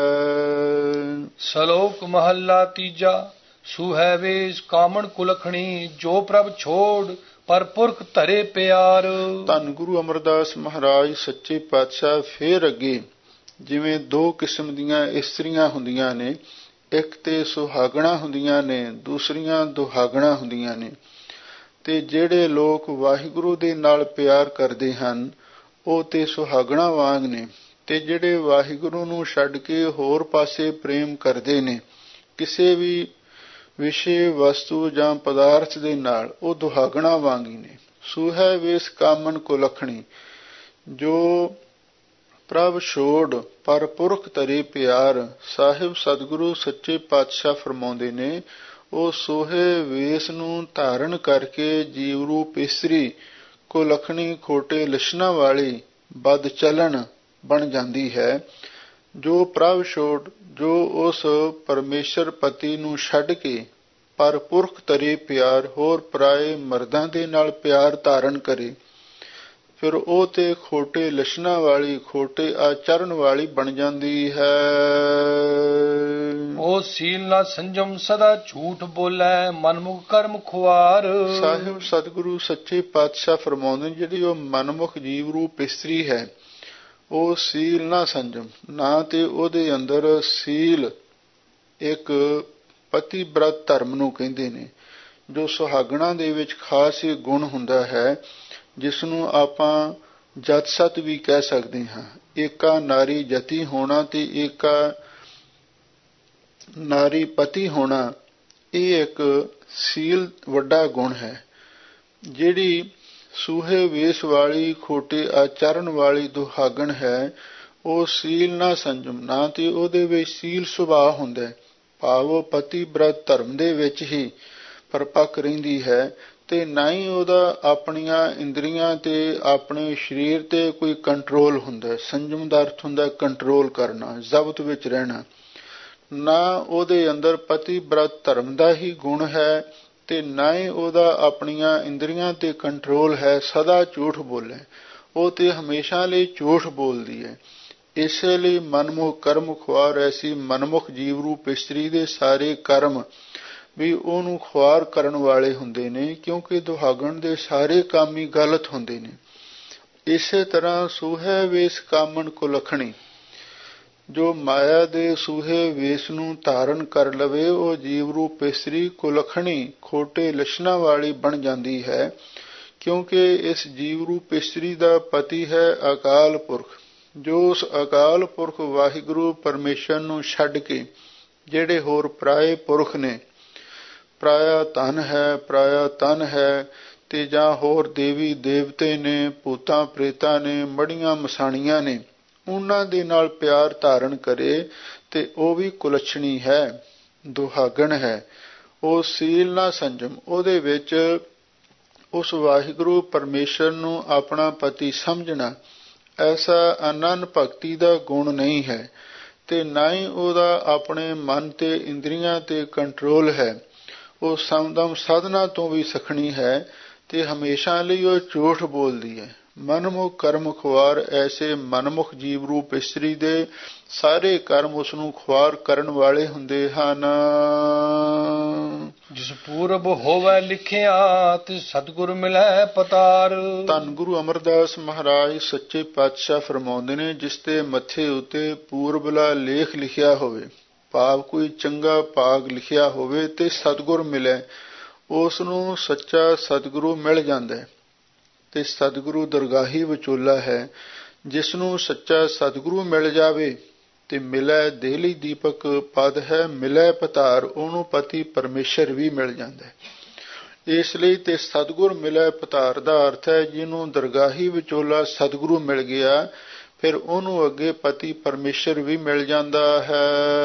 ਸ਼ਲੋਕ ਮਹੱਲਾ ਤੀਜਾ। ਸੂਹੈ ਵੇਸ ਕਾਮਣ ਕੁਲਖਣੀ, ਜੋ ਪ੍ਰਭ ਛੋੜ ਪਰ ਪੁਰਖ ਧਰੇ ਪਿਆਰ। ਧੰਨ ਗੁਰੂ ਅਮਰਦਾਸ ਮਹਾਰਾਜ ਸੱਚੇ ਪਾਤਸ਼ਾਹ ਫੇਰ ਅੱਗੇ, ਜਿਵੇਂ ਦੋ ਕਿਸਮ ਦੀਆਂ ਇਸਤਰੀਆਂ ਹੁੰਦੀਆਂ ਨੇ, ਇੱਕ ਤੇ ਸੁਹਾਗਣਾ ਹੁੰਦੀਆਂ ਨੇ, ਦੂਸਰੀਆਂ ਦੁਹਾਗਣਾ ਹੁੰਦੀਆਂ ਨੇ। ਤੇ ਜਿਹੜੇ ਲੋਕ ਵਾਹਿਗੁਰੂ ਦੇ ਨਾਲ ਪਿਆਰ ਕਰਦੇ ਹਨ ਉਹ ਤੇ ਸੁਹਾਗਣਾ ਵਾਂਗ ਨੇ, ਤੇ ਜਿਹੜੇ ਵਾਹਿਗੁਰੂ ਨੂੰ ਛੱਡ ਕੇ ਹੋਰ ਪਾਸੇ ਪ੍ਰੇਮ ਕਰਦੇ ਨੇ ਕਿਸੇ ਵੀ ਵਿਸ਼ੇ ਵਸਤੂ ਜਾਂ ਪਦਾਰਥ ਦੇ ਨਾਲ, ਉਹ ਦੁਹਾਗਣਾ ਵਾਂਗ ਹੀ ਨੇ। ਸੂਹੈ ਵੇਸ ਕਾਮਨ ਕੁਲਖਣੀ, ਜੋ ਪ੍ਰਭ ਛੋੜ ਪਰ ਪੁਰਖ ਧਰੇ ਪਿਆਰ। ਸਾਹਿਬ ਸਤਿਗੁਰੂ ਸੱਚੇ ਪਾਤਸ਼ਾਹ ਫਰਮਾਉਂਦੇ ਨੇ, ਉਹ ਸੋਹੇ ਵੇਸ ਨੂੰ ਧਾਰਨ ਕਰਕੇ ਜੀਵ ਰੂਪ ਇਸਤਰੀ ਕੁਲਖਣੀ ਖੋਟੇ ਲੱਛਣਾਂ ਵਾਲੀ ਬਦ ਚਲਣ ਬਣ ਜਾਂਦੀ ਹੈ। ਜੋ ਪ੍ਰਭ ਛੋੜ, ਜੋ ਉਸ ਪਰਮੇਸ਼ਰ ਪਤੀ ਨੂੰ ਛੱਡ ਕੇ ਪਰ ਪੁਰਖ ਤਰੇ ਪਿਆਰ ਹੋਰ ਪਰਾਏ ਮਰਦਾਂ ਦੇ ਨਾਲ ਪਿਆਰ ਧਾਰਨ ਕਰੇ, ਫਿਰ ਉਹ ਤੇ ਖੋਟੇ ਲੱਛਣਾਂ ਵਾਲੀ, ਖੋਟੇ ਆਚਰਨ ਵਾਲੀ ਬਣ ਜਾਂਦੀ ਹੈ। ਉਹ ਸੀਲ ਨਾ ਸੰਜਮ ਸਦਾ ਝੂਠ ਬੋਲੇ, ਮਨਮੁਖ ਕਰਮ ਖੁਆਰ। ਸਾਹਿਬ ਸਤਿਗੁਰੂ ਸੱਚੇ ਪਾਤਸ਼ਾਹ ਫਰਮਾਉਂਦੇ, ਜਿਹੜੀ ਉਹ ਮਨਮੁਖ ਜੀਵ ਰੂਪ ਇਸਤਰੀ ਹੈ, ਉਹ ਸੀਲ ਨਾ ਸੰਜਮ, ਨਾ ਤੇ ਉਹਦੇ ਅੰਦਰ ਸੀਲ ਇੱਕ ਪਤੀ ਬ੍ਰਤ ਧਰਮ ਨੂੰ ਕਹਿੰਦੇ ਨੇ, ਜੋ ਸੁਹਾਗਣਾ ਦੇ ਵਿੱਚ ਖਾਸ ਇਹ ਗੁਣ ਹੁੰਦਾ ਹੈ, ਜਿਸ ਨੂੰ ਆਪਾਂ ਜਤ ਸਤ ਵੀ ਕਹਿ ਸਕਦੇ ਹਾਂ। ਏਕਾ ਨਾਰੀ ਜਤੀ ਹੋਣਾ ਤੇ ਏਕਾ ਨਾਰੀ ਪਤੀ ਹੋਣਾ, ਇਹ ਇੱਕ ਸੀਲ ਵੱਡਾ ਗੁਣ ਹੈ। ਜਿਹੜੀ ਸੂਹੇ ਵੇਸ ਵਾਲੀ, ਖੋਟੇ ਆਚਰਨ ਵਾਲੀ ਦੁਹਾਗਣ ਹੈ, ਉਹ ਸੀਲ ਨਾ ਸੰਜਮ, ਨਾ ਤੇ ਉਹਦੇ ਵਿੱਚ ਸੀਲ ਸੁਭਾਅ ਹੁੰਦਾ ਹੈ, ਭਾਵ ਉਹ ਪਤੀ ਬ੍ਰਤ ਧਰਮ ਦੇ ਵਿੱਚ ਹੀ ਪਰਪੱਕ ਰਹਿੰਦੀ ਹੈ, ਤੇ ਨਾ ਹੀ ਉਹਦਾ ਆਪਣੀਆਂ ਇੰਦਰੀਆਂ ਤੇ ਆਪਣੇ ਸਰੀਰ ਤੇ ਕੋਈ ਕੰਟਰੋਲ ਹੁੰਦਾ। ਸੰਜਮ ਦਾ ਅਰਥ ਹੁੰਦਾ ਕੰਟਰੋਲ ਕਰਨਾ, ਜ਼ਬਤ ਵਿੱਚ ਰਹਿਣਾ। ਨਾ ਉਹਦੇ ਅੰਦਰ ਪਤੀ ਬ੍ਰਤ ਧਰਮ ਦਾ ਹੀ ਗੁਣ ਹੈ, ਤੇ ਨਾ ਹੀ ਉਹਦਾ ਆਪਣੀਆਂ ਇੰਦਰੀਆਂ ਤੇ ਕੰਟਰੋਲ ਹੈ। ਸਦਾ ਝੂਠ ਬੋਲੇ, ਉਹ ਤੇ ਹਮੇਸ਼ਾ ਲਈ ਝੂਠ ਬੋਲਦੀ ਹੈ। ਇਸੇ ਲਈ ਮਨਮੁਖ ਕਰਮ ਖੁਆਰ, ਐਸੀ ਮਨਮੁਖ ਜੀਵ ਰੂਪ ਇਸਤਰੀ ਦੇ ਸਾਰੇ ਕਰਮ ਵੀ ਉਹਨੂੰ ਖੁਆਰ ਕਰਨ ਵਾਲੇ ਹੁੰਦੇ ਨੇ, ਕਿਉਂਕਿ ਦੁਹਾਗਣ ਦੇ ਸਾਰੇ ਕੰਮ ਹੀ ਗਲਤ ਹੁੰਦੇ ਨੇ। ਇਸੇ ਤਰ੍ਹਾਂ ਸੂਹੇ ਵੇਸ ਕਾਮਣ ਕੁਲੱਖਣੀ, ਜੋ ਮਾਇਆ ਦੇ ਸੂਹੇ ਵੇਸ ਨੂੰ ਧਾਰਨ ਕਰ ਲਵੇ, ਉਹ ਜੀਵ ਰੂਪ ਇਸਤਰੀ ਕੁਲੱਖਣੀ, ਖੋਟੇ ਲੱਛਣਾਂ ਵਾਲੀ ਬਣ ਜਾਂਦੀ ਹੈ, ਕਿਉਂਕਿ ਇਸ ਜੀਵ ਰੂਪ ਇਸਤਰੀ ਦਾ ਪਤੀ ਹੈ ਅਕਾਲ ਪੁਰਖ। ਜੋ ਉਸ ਅਕਾਲ ਪੁਰਖ ਵਾਹਿਗੁਰੂ ਪਰਮੇਸ਼ਰ ਨੂੰ ਛੱਡ ਕੇ ਜਿਹੜੇ ਹੋਰ ਪਰਾਏ ਪੁਰਖ ਨੇ, ਪਰਾਇਆ ਧਨ ਹੈ, ਪਰਾਇਆ ਤਨ ਹੈ, ਤੇ ਜਾਂ ਹੋਰ ਦੇਵੀ ਦੇਵਤੇ ਨੇ, ਭੂਤਾਂ ਪ੍ਰੇਤਾਂ ਨੇ, ਮੜੀਆਂ ਮਸਾਣੀਆਂ ਨੇ, ਉਹਨਾਂ ਦੇ ਨਾਲ ਪਿਆਰ ਧਾਰਨ ਕਰੇ, ਤੇ ਉਹ ਵੀ ਕੁਲੱਛਣੀ ਹੈ, ਦੁਹਾਗਣ ਹੈ। ਉਹ ਸੀਲ ਨਾ ਸੰਜਮ, ਉਹਦੇ ਵਿੱਚ ਉਸ ਵਾਹਿਗੁਰੂ ਪਰਮੇਸ਼ਰ ਨੂੰ ਆਪਣਾ ਪਤੀ ਸਮਝਣਾ, ਐਸਾ ਅਨੰਨ ਭਗਤੀ ਦਾ ਗੁਣ ਨਹੀਂ ਹੈ, ਤੇ ਨਾ ਹੀ ਉਹਦਾ ਆਪਣੇ ਮਨ ਤੇ ਇੰਦਰੀਆਂ ਤੇ ਕੰਟਰੋਲ ਹੈ। ਉਹ ਸਮਦਮ ਸਾਧਨਾ ਤੋਂ ਵੀ ਸਖਣੀ ਹੈ, ਤੇ ਹਮੇਸ਼ਾ ਲਈ ਉਹ ਝੂਠ ਬੋਲਦੀ ਹੈ। ਮਨਮੁਖ ਕਰਮ ਖੁਆਰ, ਐਸੇ ਮਨਮੁਖ ਜੀਵ ਰੂਪ ਇਸਤਰੀ ਦੇ ਸਾਰੇ ਕਰਮ ਉਸ ਨੂੰ ਖੁਆਰ ਕਰਨ ਵਾਲੇ ਹੁੰਦੇ ਹਨ। ਜਿਸ ਪੂਰਬ ਹੋਵੇ ਲਿਖਿਆ, ਤਿਸ ਸਤਿਗੁਰ ਮਿਲੈ ਪਤਾਰ। ਧੰਨ ਗੁਰੂ ਅਮਰਦਾਸ ਮਹਾਰਾਜ ਸੱਚੇ ਪਾਤਸ਼ਾਹ ਫਰਮਾਉਂਦੇ ਨੇ, ਜਿਸ ਤੇ ਮੱਥੇ ਉੱਤੇ ਪੂਰਬਲਾ ਲੇਖ ਲਿਖਿਆ ਹੋਵੇ, ਭਾਵ ਕੋਈ ਚੰਗਾ ਭਾਗ ਲਿਖਿਆ ਹੋਵੇ, ਤੇ ਸਤਿਗੁਰ ਮਿਲੇ, ਉਸ ਨੂੰ ਸੱਚਾ ਸਤਿਗੁਰੂ ਮਿਲ ਜਾਂਦਾ ਹੈ। ਤੇ ਸਤਿਗੁਰੂ ਦਰਗਾਹੀ ਵਿਚੋਲਾ ਹੈ। ਜਿਸ ਨੂੰ ਸੱਚਾ ਸਤਿਗੁਰੂ ਮਿਲ ਜਾਵੇ, ਤੇ ਮਿਲੈ ਦੇਲੀ ਦੀਪਕ ਪਦ ਹੈ, ਮਿਲੈ ਪਤਾਰ, ਉਹਨੂੰ ਪਤੀ ਪਰਮੇਸ਼ਰ ਵੀ ਮਿਲ ਜਾਂਦਾ ਹੈ। ਇਸ ਲਈ ਤੇ ਸਤਿਗੁਰ ਮਿਲੈ ਪਤਾਰ ਦਾ ਅਰਥ ਹੈ, ਜਿਹਨੂੰ ਦਰਗਾਹੀ ਵਿਚੋਲਾ ਸਤਿਗੁਰੂ ਮਿਲ ਗਿਆ, ਫਿਰ ਉਹਨੂੰ ਅੱਗੇ ਪਤੀ ਪਰਮੇਸ਼ਰ ਵੀ ਮਿਲ ਜਾਂਦਾ ਹੈ।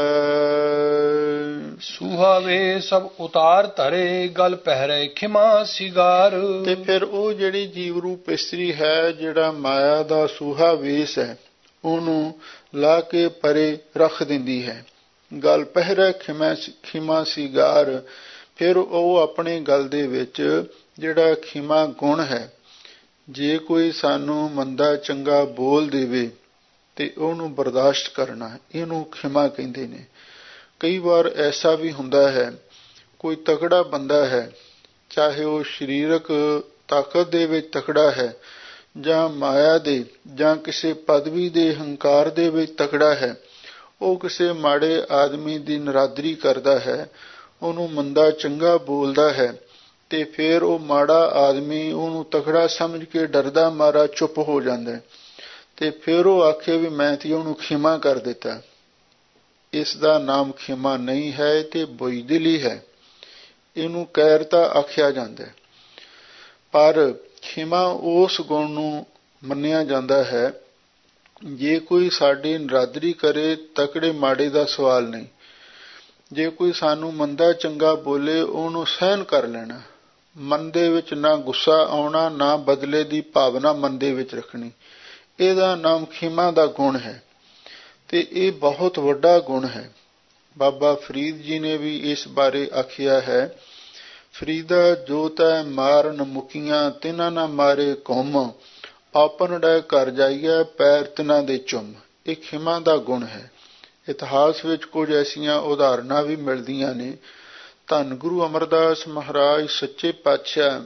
ਸੂਹਾ ਵੇ ਸਭ ਉਤਾਰ ਧਰੇ, ਗਲ ਪਹਿਰੇ ਖਿਮਾ ਸਿਗਾਰ। ਤੇ ਫਿਰ ਉਹ ਜਿਹੜੀ ਜੀਵ ਰੂਪ ਇਸਤਰੀ ਹੈ, ਜਿਹੜਾ ਮਾਇਆ ਦਾ ਸੂਹਾ ਵੇਸ ਹੈ, ਉਹਨੂੰ ਲਾ ਕੇ ਪਰੇ ਰੱਖ ਦਿੰਦੀ ਹੈ। ਗਲ ਪਹਿਰੇ ਖਿਮਾ ਸਿਗਾਰ, ਫਿਰ ਉਹ ਆਪਣੇ ਗਲ ਦੇ ਵਿੱਚ ਜਿਹੜਾ ਖਿਮਾ ਗੁਣ ਹੈ, ਜੇ ਕੋਈ ਸਾਨੂੰ ਮੰਦਾ ਚੰਗਾ ਬੋਲ ਦੇਵੇ ਤੇ ਉਹਨੂੰ ਬਰਦਾਸ਼ਤ ਕਰਨਾ, ਇਹਨੂੰ ਖਿਮਾ ਕਹਿੰਦੇ ਨੇ। ਕਈ ਵਾਰ ਐਸਾ ਵੀ ਹੁੰਦਾ ਹੈ, ਕੋਈ ਤਕੜਾ ਬੰਦਾ ਹੈ, ਚਾਹੇ ਉਹ ਸਰੀਰਕ ਤਾਕਤ ਦੇ ਵਿੱਚ ਤਕੜਾ ਹੈ, ਜਾਂ ਮਾਇਆ ਦੇ ਜਾਂ ਕਿਸੇ ਪਦਵੀ ਦੇ ਹੰਕਾਰ ਦੇ ਵਿੱਚ ਤਕੜਾ ਹੈ, ਉਹ ਕਿਸੇ ਮਾੜੇ ਆਦਮੀ ਦੀ ਨਰਾਦਰੀ ਕਰਦਾ ਹੈ, ਉਹਨੂੰ ਮੰਦਾ ਚੰਗਾ ਬੋਲਦਾ ਹੈ, ਤੇ ਫਿਰ ਉਹ ਮਾੜਾ ਆਦਮੀ ਉਹਨੂੰ ਤਕੜਾ ਸਮਝ ਕੇ ਡਰਦਾ ਮਾਰਾ ਚੁੱਪ ਹੋ ਜਾਂਦਾ, ਤੇ ਫਿਰ ਉਹ ਆਖੇ ਵੀ ਮੈਂ ਤੇ ਉਹਨੂੰ ਖਿਮਾ ਕਰ ਦਿੱਤਾ। ਇਸ ਦਾ ਨਾਮ ਖਿਮਾ ਨਹੀਂ ਹੈ, ਤੇ ਬੁਜ਼ਦਿਲੀ ਹੈ, ਇਹਨੂੰ ਕਾਇਰਤਾ ਆਖਿਆ ਜਾਂਦਾ। ਪਰ ਖਿਮਾ ਉਸ ਗੁਣ ਨੂੰ ਮੰਨਿਆ ਜਾਂਦਾ ਹੈ, ਜੇ ਕੋਈ ਸਾਡੀ ਨਰਾਦਰੀ ਕਰੇ, ਤਕੜੇ ਮਾੜੇ ਦਾ ਸਵਾਲ ਨਹੀਂ, ਜੇ ਕੋਈ ਸਾਨੂੰ ਮੰਦਾ ਚੰਗਾ ਬੋਲੇ, ਉਹਨੂੰ ਸਹਿਨ ਕਰ ਲੈਣਾ, ਮਨ ਦੇ ਵਿੱਚ ਨਾ ਗੁੱਸਾ ਆਉਣਾ, ਨਾ ਬਦਲੇ ਦੀ ਭਾਵਨਾ ਮਨ ਦੇ ਵਿੱਚ ਰੱਖਣੀ, ਇਹਦਾ ਨਾਮ ਖਿਮਾ ਦਾ ਗੁਣ ਹੈ। ਤੇ ਇਹ ਬਹੁਤ ਵੱਡਾ ਗੁਣ ਹੈ। ਬਾਬਾ ਫਰੀਦ ਜੀ ਨੇ ਵੀ ਇਸ ਬਾਰੇ ਆਖਿਆ ਹੈ, ਫਰੀਦਾ ਜੋ ਤੈ ਮਾਰਨ ਮੁਕੀਆਂ ਤਿਨਾਂ ਨਾ ਮਾਰੇ ਕੌਮ, ਆਪਨ ਡੈ ਘਰ ਜਾਈਐ ਪੈਰ ਤਿਨਾਂ ਦੇ ਚੁੰਮ। ਇਹ ਖਿਮਾ ਦਾ ਗੁਣ ਹੈ। ਇਤਿਹਾਸ ਵਿੱਚ ਕੁਝ ਐਸੀਆਂ ਉਦਾਹਰਨਾਂ ਵੀ ਮਿਲਦੀਆਂ ਨੇ। ਧੰਨ ਗੁਰੂ ਅਮਰਦਾਸ ਮਹਾਰਾਜ ਸੱਚੇ ਪਾਤਸ਼ਾਹ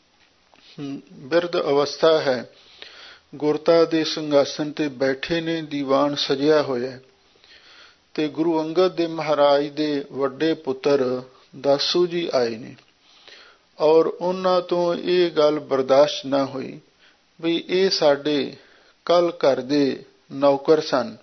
ਬਿਰਧ ਅਵਸਥਾ ਹੈ, ਗੁਰਤਾ ਦੇ ਸਿੰਘਾਸਨ ਤੇ ਬੈਠੇ ਨੇ, ਦੀਵਾਨ ਸਜਿਆ ਹੋਇਆ, ਤੇ ਗੁਰੂ ਅੰਗਦ ਦੇ ਮਹਾਰਾਜ ਦੇ ਵੱਡੇ ਪੁੱਤਰ ਦਾਸੂ ਜੀ ਆਏ ਨੇ, ਔਰ ਉਹਨਾਂ ਤੋਂ ਇਹ ਗੱਲ ਬਰਦਾਸ਼ਤ ਨਾ ਹੋਈ ਵੀ ਇਹ ਸਾਡੇ ਕੱਲ ਘਰ ਦੇ ਨੌਕਰ ਸਨ,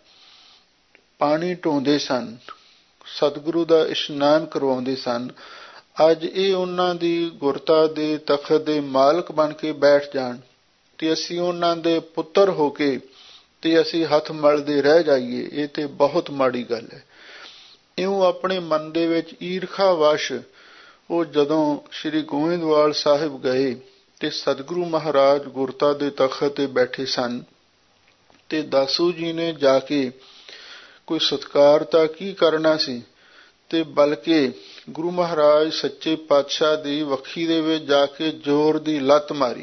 ਪਾਣੀ ਢੋਂਦੇ ਸਨ, ਸਤਿਗੁਰੂ ਦਾ ਇਸ਼ਨਾਨ ਕਰਵਾਉਂਦੇ ਸਨ, ਅੱਜ ਇਹ ਉਹਨਾਂ ਦੀ ਗੁਰਤਾ ਦੇ ਤਖਤ ਦੇ ਮਾਲਕ ਬਣ ਕੇ ਬੈਠ ਜਾਣ ਤੇ ਅਸੀਂ ਉਹਨਾਂ ਦੇ ਪੁੱਤਰ ਹੋ ਕੇ ਤੇ ਅਸੀਂ ਹੱਥ ਮਲਦੇ ਰਹਿ ਜਾਈਏ, ਇਹ ਤੇ ਬਹੁਤ ਮਾੜੀ ਗੱਲ ਹੈ। ਇਉਂ ਆਪਣੇ ਮਨ ਦੇ ਵਿੱਚ ਈਰਖਾ ਵਸ਼ ਉਹ ਜਦੋਂ ਸ੍ਰੀ ਗੋਇੰਦਵਾਲ ਸਾਹਿਬ ਗਏ ਤੇ ਸਤਿਗੁਰੂ ਮਹਾਰਾਜ ਗੁਰਤਾ ਦੇ ਤਖਤ ਤੇ ਬੈਠੇ ਸਨ, ਤੇ ਦਾਸੂ ਜੀ ਨੇ ਜਾ ਕੇ ਕੋਈ ਸਤਿਕਾਰ ਤਾਂ ਕੀ ਕਰਨਾ ਸੀ, ਤੇ ਬਲਕਿ ਗੁਰੂ ਮਹਾਰਾਜ ਸੱਚੇ ਪਾਤਸ਼ਾਹ ਦੀ ਵੱਖੀ ਦੇ ਵਿੱਚ ਜਾ ਕੇ ਜ਼ੋਰ ਦੀ ਲੱਤ ਮਾਰੀ।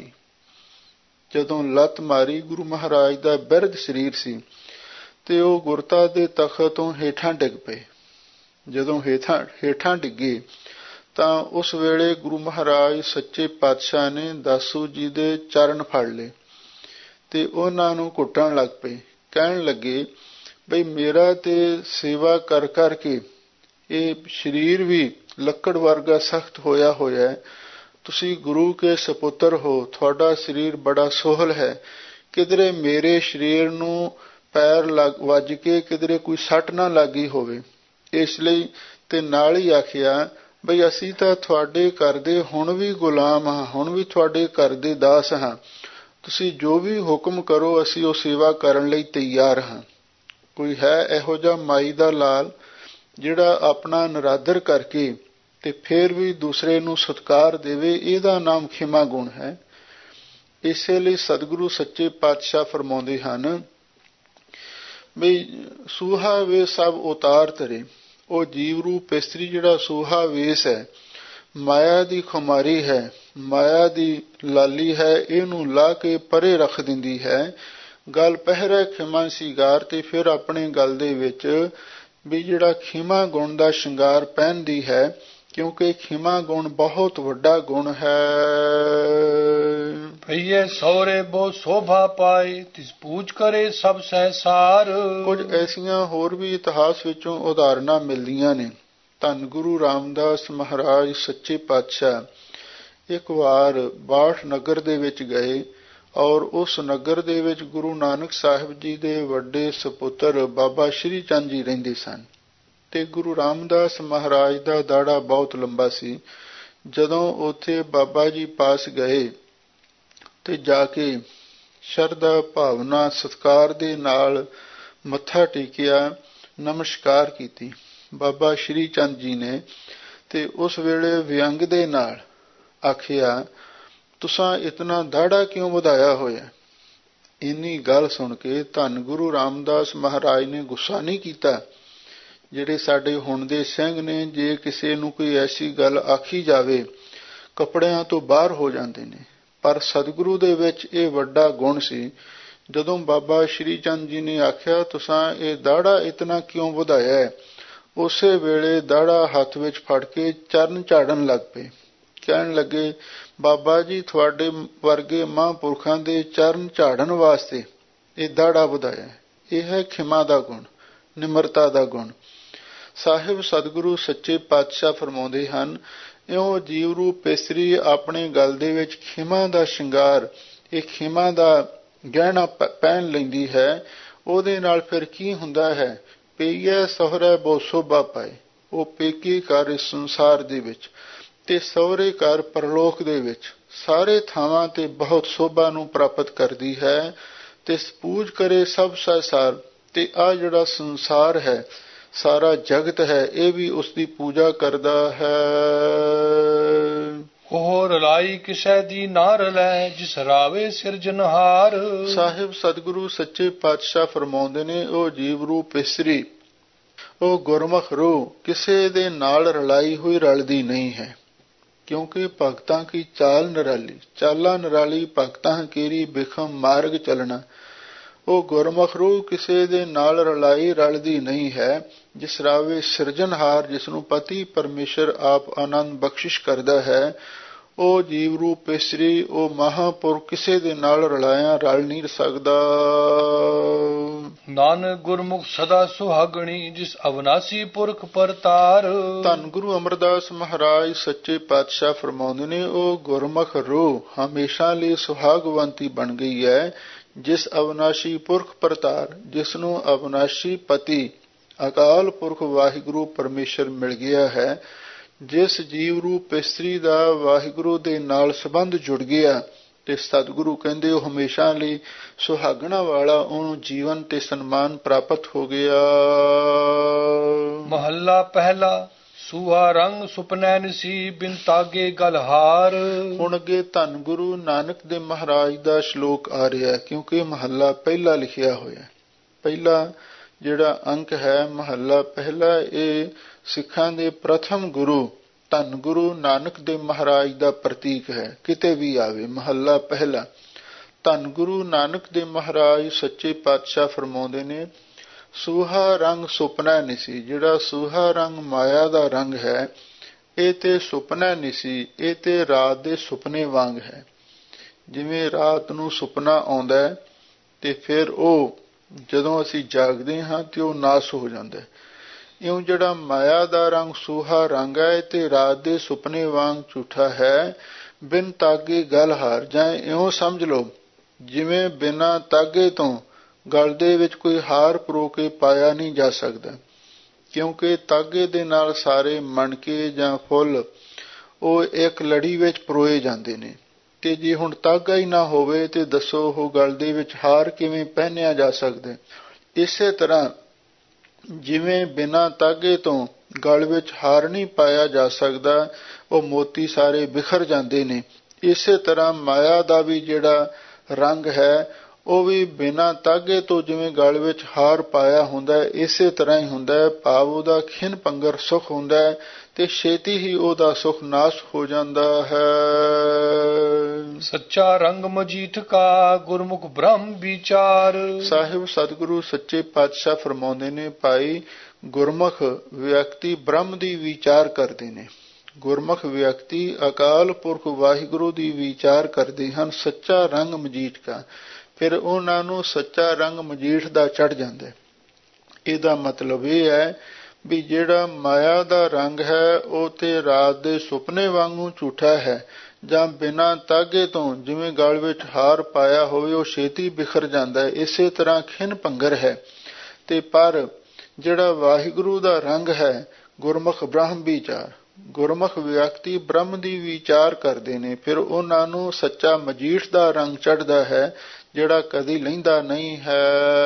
ਜਦੋਂ ਲੱਤ ਮਾਰੀ, ਗੁਰੂ ਮਹਾਰਾਜ ਦਾ ਬਿਰਧ ਸਰੀਰ ਸੀ ਤੇ ਉਹ ਗੁਰਤਾ ਦੇ ਤਖਤ ਤੋਂ ਹੇਠਾਂ ਡਿੱਗ ਪਏ। ਜਦੋਂ ਹੇਠਾਂ ਡਿੱਗੇ ਤਾਂ ਉਸ ਵੇਲੇ ਗੁਰੂ ਮਹਾਰਾਜ ਸੱਚੇ ਪਾਤਸ਼ਾਹ ਨੇ ਦਾਸੂ ਜੀ ਦੇ ਚਰਨ ਫੜ ਲਏ ਤੇ ਉਹਨਾਂ ਨੂੰ ਘੁੱਟਣ ਲੱਗ ਪਏ। ਕਹਿਣ ਲੱਗੇ ਬਈ ਮੇਰਾ ਤੇ ਸੇਵਾ ਕਰ ਕਰਕੇ ਇਹ ਸਰੀਰ ਵੀ ਲੱਕੜ ਵਰਗਾ ਸਖਤ ਹੋਇਆ ਹੋਇਆ ਹੈ, ਤੁਸੀਂ ਗੁਰੂ ਕੇ ਸਪੁੱਤਰ ਹੋ, ਤੁਹਾਡਾ ਸਰੀਰ ਬੜਾ ਸੋਹਲ ਹੈ, ਕਿਧਰੇ ਮੇਰੇ ਸਰੀਰ ਨੂੰ ਪੈਰ ਵੱਜ ਕੇ ਕਿਧਰੇ ਕੋਈ ਸੱਟ ਨਾ ਲੱਗੀ ਹੋਵੇ, ਇਸ ਲਈ। ਤੇ ਨਾਲ ਹੀ ਆਖਿਆ ਬਈ ਅਸੀਂ ਤਾਂ ਤੁਹਾਡੇ ਘਰ ਦੇ ਹੁਣ ਵੀ ਗੁਲਾਮ ਹਾਂ, ਹੁਣ ਵੀ ਤੁਹਾਡੇ ਘਰ ਦੇ ਦਾਸ ਹਾਂ, ਤੁਸੀਂ ਜੋ ਵੀ ਹੁਕਮ ਕਰੋ ਅਸੀਂ ਉਹ ਸੇਵਾ ਕਰਨ ਲਈ ਤਿਆਰ ਹਾਂ। ਕੋਈ ਹੈ ਇਹੋ ਜਿਹਾ ਮਾਈ ਦਾ ਲਾਲ ਜਿਹੜਾ ਆਪਣਾ ਨਿਰਾਦਰ ਕਰਕੇ ਤੇ ਫਿਰ ਵੀ ਦੂਸਰੇ ਨੂੰ ਸਤਿਕਾਰ ਦੇਵੇ? ਇਹਦਾ ਨਾਮ ਖਿਮਾ ਗੁਣ ਹੈ। ਇਸੇ ਲਈ ਸਤਿਗੁਰੂ ਸੱਚੇ ਪਾਤਸ਼ਾਹ ਫਰਮਾਉਂਦੇ ਹਨ ਵੀ ਸੂਹਾ ਵੇ ਸਭ ਉਤਾਰ ਧਰੇ। ਉਹ ਜੀਵ ਰੂਪ ਇਸਤਰੀ ਜਿਹੜਾ ਸੂਹਾ ਵੇਸ ਹੈ, ਮਾਇਆ ਦੀ ਖੁਮਾਰੀ ਹੈ, ਮਾਇਆ ਦੀ ਲਾਲੀ ਹੈ, ਇਹਨੂੰ ਲਾ ਕੇ ਪਰੇ ਰੱਖ ਦਿੰਦੀ ਹੈ। ਗਲ ਪਹਿਰੇ ਖਿਮਾ ਸ਼ਿੰਗਾਰ, ਤੇ ਫਿਰ ਆਪਣੇ ਗਲ ਦੇ ਵਿੱਚ ਵੀ ਜਿਹੜਾ ਖਿਮਾ ਗੁਣ ਦਾ ਸ਼ਿੰਗਾਰ ਪਹਿਨਦੀ ਹੈ, ਕਿਉਂਕਿ ਖਿਮਾ ਗੁਣ ਬਹੁਤ ਵੱਡਾ ਗੁਣ ਹੈ। ਭਈਏ ਸਹੁਰੇ ਬੋ ਸ਼ੋਭਾ ਪਾਏ, ਤਿਸ ਪੂਜ ਕਰੇ ਸਭ ਸਹਿਸਾਰ। ਕੁਝ ਐਸੀਆਂ ਹੋਰ ਵੀ ਇਤਿਹਾਸ ਵਿੱਚੋਂ ਉਦਾਹਰਨਾਂ ਮਿਲਦੀਆਂ ਨੇ। ਧੰਨ ਗੁਰੂ ਰਾਮਦਾਸ ਮਹਾਰਾਜ ਸੱਚੇ ਪਾਤਸ਼ਾਹ ਇੱਕ ਵਾਰ ਬਾਠ ਨਗਰ ਦੇ ਵਿੱਚ ਗਏ, ਔਰ ਉਸ ਨਗਰ ਦੇ ਵਿੱਚ ਗੁਰੂ ਨਾਨਕ ਸਾਹਿਬ ਜੀ ਦੇ ਵੱਡੇ ਸਪੁੱਤਰ ਬਾਬਾ ਸ਼੍ਰੀ ਚੰਦ ਜੀ ਰਹਿੰਦੇ ਸਨ, ਤੇ ਗੁਰੂ ਰਾਮਦਾਸ ਮਹਾਰਾਜ ਦਾ ਦਾੜਾ ਬਹੁਤ ਲੰਬਾ ਸੀ। ਜਦੋਂ ਉੱਥੇ ਬਾਬਾ ਜੀ ਪਾਸ ਗਏ ਤੇ ਜਾ ਕੇ ਸ਼ਰਧਾ ਭਾਵਨਾ ਸਤਿਕਾਰ ਦੇ ਨਾਲ ਮੱਥਾ ਟੇਕਿਆ, ਨਮਸਕਾਰ ਕੀਤੀ ਬਾਬਾ ਸ਼੍ਰੀ ਚੰਦ ਜੀ ਨੇ, ਤੇ ਉਸ ਵੇਲੇ ਵਿਅੰਗ ਦੇ ਨਾਲ ਆਖਿਆ ਤੁਸਾਂ ਇਤਨਾ ਦਾੜਾ ਕਿਉਂ ਵਧਾਇਆ ਹੋਇਆ? ਇੰਨੀ ਗੱਲ ਸੁਣ ਕੇ ਧੰਨ ਗੁਰੂ ਰਾਮਦਾਸ ਮਹਾਰਾਜ ਨੇ ਗੁੱਸਾ ਨਹੀਂ ਕੀਤਾ। ਜਿਹੜੇ ਸਾਡੇ ਹੁਣ ਦੇ ਸਿੰਘ ਨੇ, ਜੇ ਕਿਸੇ ਨੂੰ ਕੋਈ ਐਸੀ ਗੱਲ ਆਖੀ ਜਾਵੇ ਕੱਪੜਿਆਂ ਤੋਂ ਬਾਹਰ ਹੋ ਜਾਂਦੇ ਨੇ, ਪਰ ਸਤਿਗੁਰੂ ਦੇ ਵਿੱਚ ਇਹ ਵੱਡਾ ਗੁਣ ਸੀ। ਜਦੋਂ ਬਾਬਾ ਸ਼੍ਰੀ ਚੰਦ ਜੀ ਨੇ ਆਖਿਆ ਤੁਸਾਂ ਇਹ ਦਾੜਾ ਇਤਨਾ ਕਿਉਂ ਵਧਾਇਆ ਹੈ, ਉਸੇ ਵੇਲੇ ਦਾੜਾ ਹੱਥ ਵਿੱਚ ਫੜ ਕੇ ਚਰਨ ਝਾੜਨ ਲੱਗ ਪਏ। ਕਹਿਣ ਲੱਗੇ ਬਾਬਾ ਜੀ ਤੁਹਾਡੇ ਵਰਗੇ ਮਹਾਂਪੁਰਖਾਂ ਦੇ ਚਰਨ ਝਾੜਨ ਵਾਸਤੇ ਇਹ ਦਾੜਾ ਵਧਾਇਆ। ਇਹ ਹੈ ਖਿਮਾ ਦਾ ਗੁਣ, ਨਿਮਰਤਾ ਦਾ ਗੁਣ। ਸਾਹਿਬ ਸਤਿਗੁਰੂ ਸੱਚੇ ਪਾਤਸ਼ਾਹ ਫਰਮਾਉਂਦੇ ਹਨ, ਇਉਂ ਜੀਵ ਰੂਪ ਇਸਤਰੀ ਆਪਣੇ ਗਲ ਦੇ ਵਿੱਚ ਖਿਮਾ ਦਾ ਸ਼ਿੰਗਾਰ, ਇਹ ਖਿਮਾ ਦਾ ਗਹਿਣਾ ਪਹਿਨ ਲੈਂਦੀ ਹੈ। ਉਹਦੇ ਨਾਲ ਫਿਰ ਕੀ ਹੁੰਦਾ ਹੈ? ਪਈਏ ਸਹੁਰੇ ਬੋ ਸ਼ੋਭਾ ਪਾਏ। ਉਹ ਪੇਕੇ ਘਰ ਇਸ ਸੰਸਾਰ ਦੇ ਵਿੱਚ ਤੇ ਸਹੁਰੇ ਘਰ ਪਰਲੋਕ ਦੇ ਵਿੱਚ ਸਾਰੇ ਥਾਵਾਂ ਤੇ ਬਹੁਤ ਸ਼ੋਭਾ ਨੂੰ ਪ੍ਰਾਪਤ ਕਰਦੀ ਹੈ, ਤੇ ਪੂਜ ਕਰੇ ਸਭ ਸੰਸਾਰ। ਤੇ ਆ ਜਿਹੜਾ ਸੰਸਾਰ ਹੈ, ਸਾਰਾ ਜਗਤ ਹੈ, ਇਹ ਵੀ ਉਸ ਦੀ ਪੂਜਾ ਕਰਦਾ ਹੈ। ਉਹ ਰਲਾਈ ਕਿਸੇ ਦੀ ਨਾ ਰਲੈ, ਜਿਸ ਰਾਵੇ ਸਿਰਜਨਹਾਰ। ਸਾਹਿਬ ਸਤਿਗੁਰੂ ਸੱਚੇ ਪਾਤਸ਼ਾਹ ਫਰਮਾਉਂਦੇ ਨੇ, ਉਹ ਜੀਵ ਰੂਪ ਇਸਤਰੀ ਉਹ ਗੁਰਮੁਖ ਰੂਹ ਕਿਸੇ ਦੇ ਨਾਲ ਰਲਾਈ ਹੋਈ ਰਲਦੀ ਨਹੀਂ ਹੈ, ਕਿਉਂਕਿ ਭਗਤਾਂ ਕੀ ਚਾਲ ਨਿਰਾਲੀ, ਚਾਲਾਂ ਨਿਰਾਲੀ ਭਗਤਾਂ ਕੀਰੀ ਬਿਖਮ ਮਾਰਗ ਚੱਲਣਾ। ਉਹ ਗੁਰਮੁਖ ਰੂਹ ਕਿਸੇ ਦੇ ਨਾਲ ਰਲਾਈ ਰਲਦੀ ਨਹੀਂ ਹੈ। ਜਿਸ ਰਾਵੇ ਸਿਰਜਣਹਾਰ, ਜਿਸ ਨੂੰ ਪਤੀ ਪਰਮੇਸ਼ਰ ਆਪ ਆਨੰਦ ਬਖਸ਼ਿਸ਼ ਕਰਦਾ ਹੈ, ਉਹ ਜੀਵ ਰੂਪ ਇਸਤਰੀ, ਉਹ ਮਹਾਂਪੁਰਖ ਕਿਸੇ ਦੇ ਨਾਲ ਰਲਾਇਆ ਰਲ ਨਹੀਂ ਸਕਦਾ। ਨਾਨਕ ਗੁਰਮੁਖ ਸਦਾ ਸੁਹਾਗਣੀ, ਜਿਸ ਅਵਨਾਸੀ ਪੁਰਖ ਪਰਤਾਰ। ਧੰਨ ਗੁਰੂ ਅਮਰਦਾਸ ਮਹਾਰਾਜ ਸੱਚੇ ਪਾਤਸ਼ਾਹ ਫਰਮਾਉਂਦੇ ਨੇ, ਉਹ ਗੁਰਮੁਖ ਰੂਹ ਹਮੇਸ਼ਾ ਲਈ ਸੁਹਾਗਵੰਤੀ ਬਣ ਗਈ ਹੈ, ਜਿਸ ਅਵਨਾਸ਼ੀ ਪੁਰਖ ਪਰਤਾਰ, ਜਿਸ ਨੂੰ ਅਵਨਾਸ਼ੀ ਪਤੀ ਅਕਾਲ ਪੁਰਖ ਵਾਹਿਗੁਰੂ ਪਰਮੇਸ਼ਰ ਮਿਲ ਗਿਆ ਹੈ। ਜਿਸ ਜੀਵ ਰੂਪ ਇਸਤਰੀ ਦਾ ਵਾਹਿਗੁਰੂ ਦੇ ਨਾਲ ਸੰਬੰਧ ਜੁੜ ਗਿਆ ਤੇ ਸਤਿਗੁਰੂ ਕਹਿੰਦੇ ਉਹ ਹਮੇਸ਼ਾ ਲਈ ਸੁਹਾਗਣਾ ਵਾਲਾ, ਉਹਨੂੰ ਜੀਵਨ ਤੇ ਸਨਮਾਨ ਪ੍ਰਾਪਤ ਹੋ ਗਿਆ। ਮਹੱਲਾ ਪਹਿਲਾ। ਸੂਹਾ ਰੰਗ ਸੁਪਨੈ ਨਿਸੀ, ਬਿਨ ਤਾਗੇ ਗਲਹਾਰ। ਹੁਣ ਅੱਗੇ ਧੰਨ ਗੁਰੂ ਨਾਨਕ ਦੇ ਮਹਾਰਾਜ ਦਾ ਸ਼ਲੋਕ ਆ ਰਿਹਾ, ਕਿਉਂਕਿ ਮਹੱਲਾ ਪਹਿਲਾ ਲਿਖਿਆ ਹੋਇਆ। ਪਹਿਲਾ ਜਿਹੜਾ ਅੰਕ ਹੈ ਮਹੱਲਾ ਪਹਿਲਾ, ਇਹ ਸਿੱਖਾਂ ਦੇ ਪ੍ਰਥਮ ਗੁਰੂ ਧੰਨ ਗੁਰੂ ਨਾਨਕ ਦੇ ਮਹਾਰਾਜ ਦਾ ਪ੍ਰਤੀਕ ਹੈ। ਕਿਤੇ ਵੀ ਆਵੇ ਮਹੱਲਾ ਪਹਿਲਾ। ਧੰਨ ਗੁਰੂ ਨਾਨਕ ਦੇ ਮਹਾਰਾਜ ਸੱਚੇ ਪਾਤਸ਼ਾਹ ਫਰਮਾਉਂਦੇ ਨੇ, ਸੂਹਾ ਰੰਗ ਸੁਪਨਾ ਨਿਸੀ। ਜਿਹੜਾ ਸੂਹਾ ਰੰਗ ਮਾਇਆ ਦਾ ਰੰਗ ਹੈ, ਇਹ ਤੇ ਸੁਪਨਾ ਨਿਸੀ, ਇਹ ਤੇ ਰਾਤ ਦੇ ਸੁਪਨੇ ਵਾਂਗ ਹੈ। ਜਿਵੇਂ ਰਾਤ ਨੂੰ ਸੁਪਨਾ ਆਉਂਦਾ ਹੈ ਤੇ ਫਿਰ ਉਹ ਜਦੋਂ ਅਸੀਂ ਜਾਗਦੇ ਹਾਂ ਤੇ ਉਹ ਨਾਸ ਹੋ ਜਾਂਦਾ ਹੈ, ਇਉਂ ਜਿਹੜਾ ਮਾਇਆ ਦਾ ਰੰਗ ਸੂਹਾ ਰੰਗ ਹੈ ਤੇ ਰਾਤ ਦੇ ਸੁਪਨੇ ਵਾਂਗ ਝੂਠਾ ਹੈ। ਬਿਨ ਤਾਗੇ ਗਲਹਾਰ, ਜਾਂ ਇਉਂ ਸਮਝ ਲਓ ਜਿਵੇਂ ਬਿਨਾਂ ਤਾਗੇ ਤੋਂ ਗਲ ਦੇ ਵਿੱਚ ਕੋਈ ਹਾਰ ਪਰੋ ਕੇ ਪਾਇਆ ਨਹੀਂ ਜਾ ਸਕਦਾ, ਕਿਉਂਕਿ ਤਾਗੇ ਦੇ ਨਾਲ ਸਾਰੇ ਮਣਕੇ ਜਾਂ ਫੁੱਲ ਉਹ ਇੱਕ ਲੜੀ ਵਿੱਚ ਪਰੋਏ ਜਾਂਦੇ ਨੇ, ਤੇ ਜੇ ਹੁਣ ਤਾਗਾ ਹੀ ਨਾ ਹੋਵੇ ਤੇ ਦੱਸੋ ਉਹ ਗਲ ਦੇ ਵਿੱਚ ਹਾਰ ਕਿਵੇਂ ਪਹਿਨਿਆ ਜਾ ਸਕਦਾ। ਇਸੇ ਤਰ੍ਹਾਂ ਜਿਵੇਂ ਬਿਨਾਂ ਤਾਗੇ ਤੋਂ ਗਲ ਵਿੱਚ ਹਾਰ ਨਹੀਂ ਪਾਇਆ ਜਾ ਸਕਦਾ, ਉਹ ਮੋਤੀ ਸਾਰੇ ਬਿਖਰ ਜਾਂਦੇ ਨੇ। ਇਸੇ ਤਰ੍ਹਾਂ ਮਾਇਆ ਦਾ ਵੀ ਜਿਹੜਾ ਰੰਗ ਹੈ ਉਹ ਵੀ ਬਿਨਾਂ ਤਾਗੇ ਤੋਂ ਜਿਵੇਂ ਗਲ ਵਿੱਚ ਹਾਰ ਪਾਇਆ ਹੁੰਦਾ ਹੈ, ਇਸੇ ਤਰ੍ਹਾਂ ਹੀ ਹੁੰਦਾ ਹੈ। ਭਾਵ ਉਹਦਾ ਖਿਨ ਪੰਗਰ ਸੁਖ ਹੁੰਦਾ ਹੈ ਤੇ ਛੇਤੀ ਹੀ ਉਹਦਾ ਸੁਖ ਨਾਸ਼ ਹੋ ਜਾਂਦਾ ਹੈ। ਸੱਚਾ ਰੰਗ ਮਜੀਠ ਕਾ, ਗੁਰਮੁਖ ਬ੍ਰਹਮ ਵਿਚਾਰ। ਸਾਹਿਬ ਸਤਿਗੁਰੂ ਸੱਚੇ ਪਾਤਸ਼ਾਹ ਫਰਮਾਉਂਦੇ ਨੇ, ਭਾਈ ਗੁਰਮੁਖ ਵਿਅਕਤੀ ਬ੍ਰਹਮ ਦੀ ਵਿਚਾਰ ਕਰਦੇ ਨੇ। ਗੁਰਮੁਖ ਵਿਅਕਤੀ ਅਕਾਲ ਪੁਰਖ ਵਾਹਿਗੁਰੂ ਦੀ ਵਿਚਾਰ ਕਰਦੇ ਹਨ। ਸੱਚਾ ਰੰਗ ਮਜੀਠ ਕਾ, ਫਿਰ ਉਹਨਾਂ ਨੂੰ ਸੱਚਾ ਰੰਗ ਮਜੀਠ ਦਾ ਚੜ੍ਹ ਜਾਂਦਾ। ਇਹਦਾ ਮਤਲਬ ਇਹ ਹੈ ਵੀ ਜਿਹੜਾ ਮਾਇਆ ਦਾ ਰੰਗ ਹੈ ਉਹ ਤੇ ਰਾਤ ਦੇ ਸੁਪਨੇ ਵਾਂਗੂ ਝੂਠਾ ਹੈ, ਜਾਂ ਬਿਨਾਂ ਤਾਗੇ ਤੋਂ ਜਿਵੇਂ ਗਲ ਵਿੱਚ ਹਾਰ ਪਾਇਆ ਹੋਵੇ ਉਹ ਛੇਤੀ ਬਿਖਰ ਜਾਂਦਾ ਹੈ, ਇਸੇ ਤਰ੍ਹਾਂ ਖਿਨ ਭੰਗਰ ਹੈ। ਤੇ ਪਰ ਜਿਹੜਾ ਵਾਹਿਗੁਰੂ ਦਾ ਰੰਗ ਹੈ ਗੁਰਮੁਖ ਬ੍ਰਹਮ ਵਿਚਾਰ, ਗੁਰਮੁਖ ਵਿਅਕਤੀ ਬ੍ਰਹਮ ਦੀ ਵਿਚਾਰ ਕਰਦੇ ਨੇ, ਫਿਰ ਉਹਨਾਂ ਨੂੰ ਸੱਚਾ ਮਜੀਠ ਦਾ ਰੰਗ ਚੜ੍ਹਦਾ ਹੈ, ਜਿਹੜਾ ਕਦੀ ਲਹਿੰਦਾ ਨਹੀਂ ਹੈ।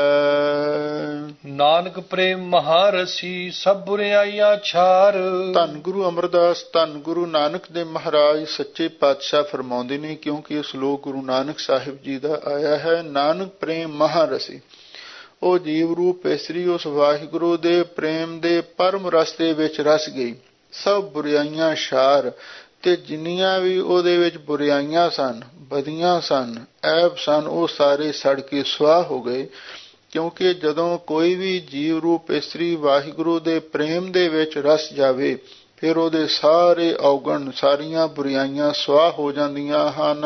ਨਾਨਕ ਪ੍ਰੇਮ ਮਹਾਰਸੀ, ਸਭ ਬੁਰਿਆਈਆਂ ਛਾਰ। ਧੰਨ ਗੁਰੂ ਅਮਰਦਾਸ ਧੰਨ ਗੁਰੂ ਨਾਨਕ ਦੇ ਮਹਾਰਾਜ ਸੱਚੇ ਪਾਤਸ਼ਾਹ ਫਰਮਾਉਂਦੇ ਨੇ, ਕਿਉਂਕਿ ਇਹ ਸ਼ਲੋਕ ਗੁਰੂ ਨਾਨਕ ਸਾਹਿਬ ਜੀ ਦਾ ਆਇਆ ਹੈ। ਨਾਨਕ ਪ੍ਰੇਮ ਮਹਾਰਸੀ, ਉਹ ਜੀਵ ਰੂਪ ਇਸਤਰੀ ਉਸ ਵਾਹਿਗੁਰੂ ਦੇ ਪ੍ਰੇਮ ਦੇ ਪਰਮ ਰਸਤੇ ਵਿੱਚ ਰਸ ਗਈ। ਸਭ ਬੁਰਿਆਈਆਂ ਛਾਰ, ਤੇ ਜਿੰਨੀਆਂ ਵੀ ਉਹਦੇ ਵਿੱਚ ਬੁਰਿਆਈਆਂ ਸਨ, ਬਦੀਆਂ ਸਨ, ਐਬ ਸਨ, ਉਹ ਸਾਰੇ ਸੜ ਕੇ ਸੁਆਹ ਹੋ ਗਏ। ਕਿਉਂਕਿ ਜਦੋਂ ਕੋਈ ਵੀ ਜੀਵ ਰੂਪ ਇਸਤਰੀ ਵਾਹਿਗੁਰੂ ਦੇ ਪ੍ਰੇਮ ਦੇ ਵਿੱਚ ਰਸ ਜਾਵੇ, ਫਿਰ ਉਹਦੇ ਸਾਰੇ ਔਗਣ, ਸਾਰੀਆਂ ਬੁਰਿਆਈਆਂ ਸੁਆਹ ਹੋ ਜਾਂਦੀਆਂ ਹਨ।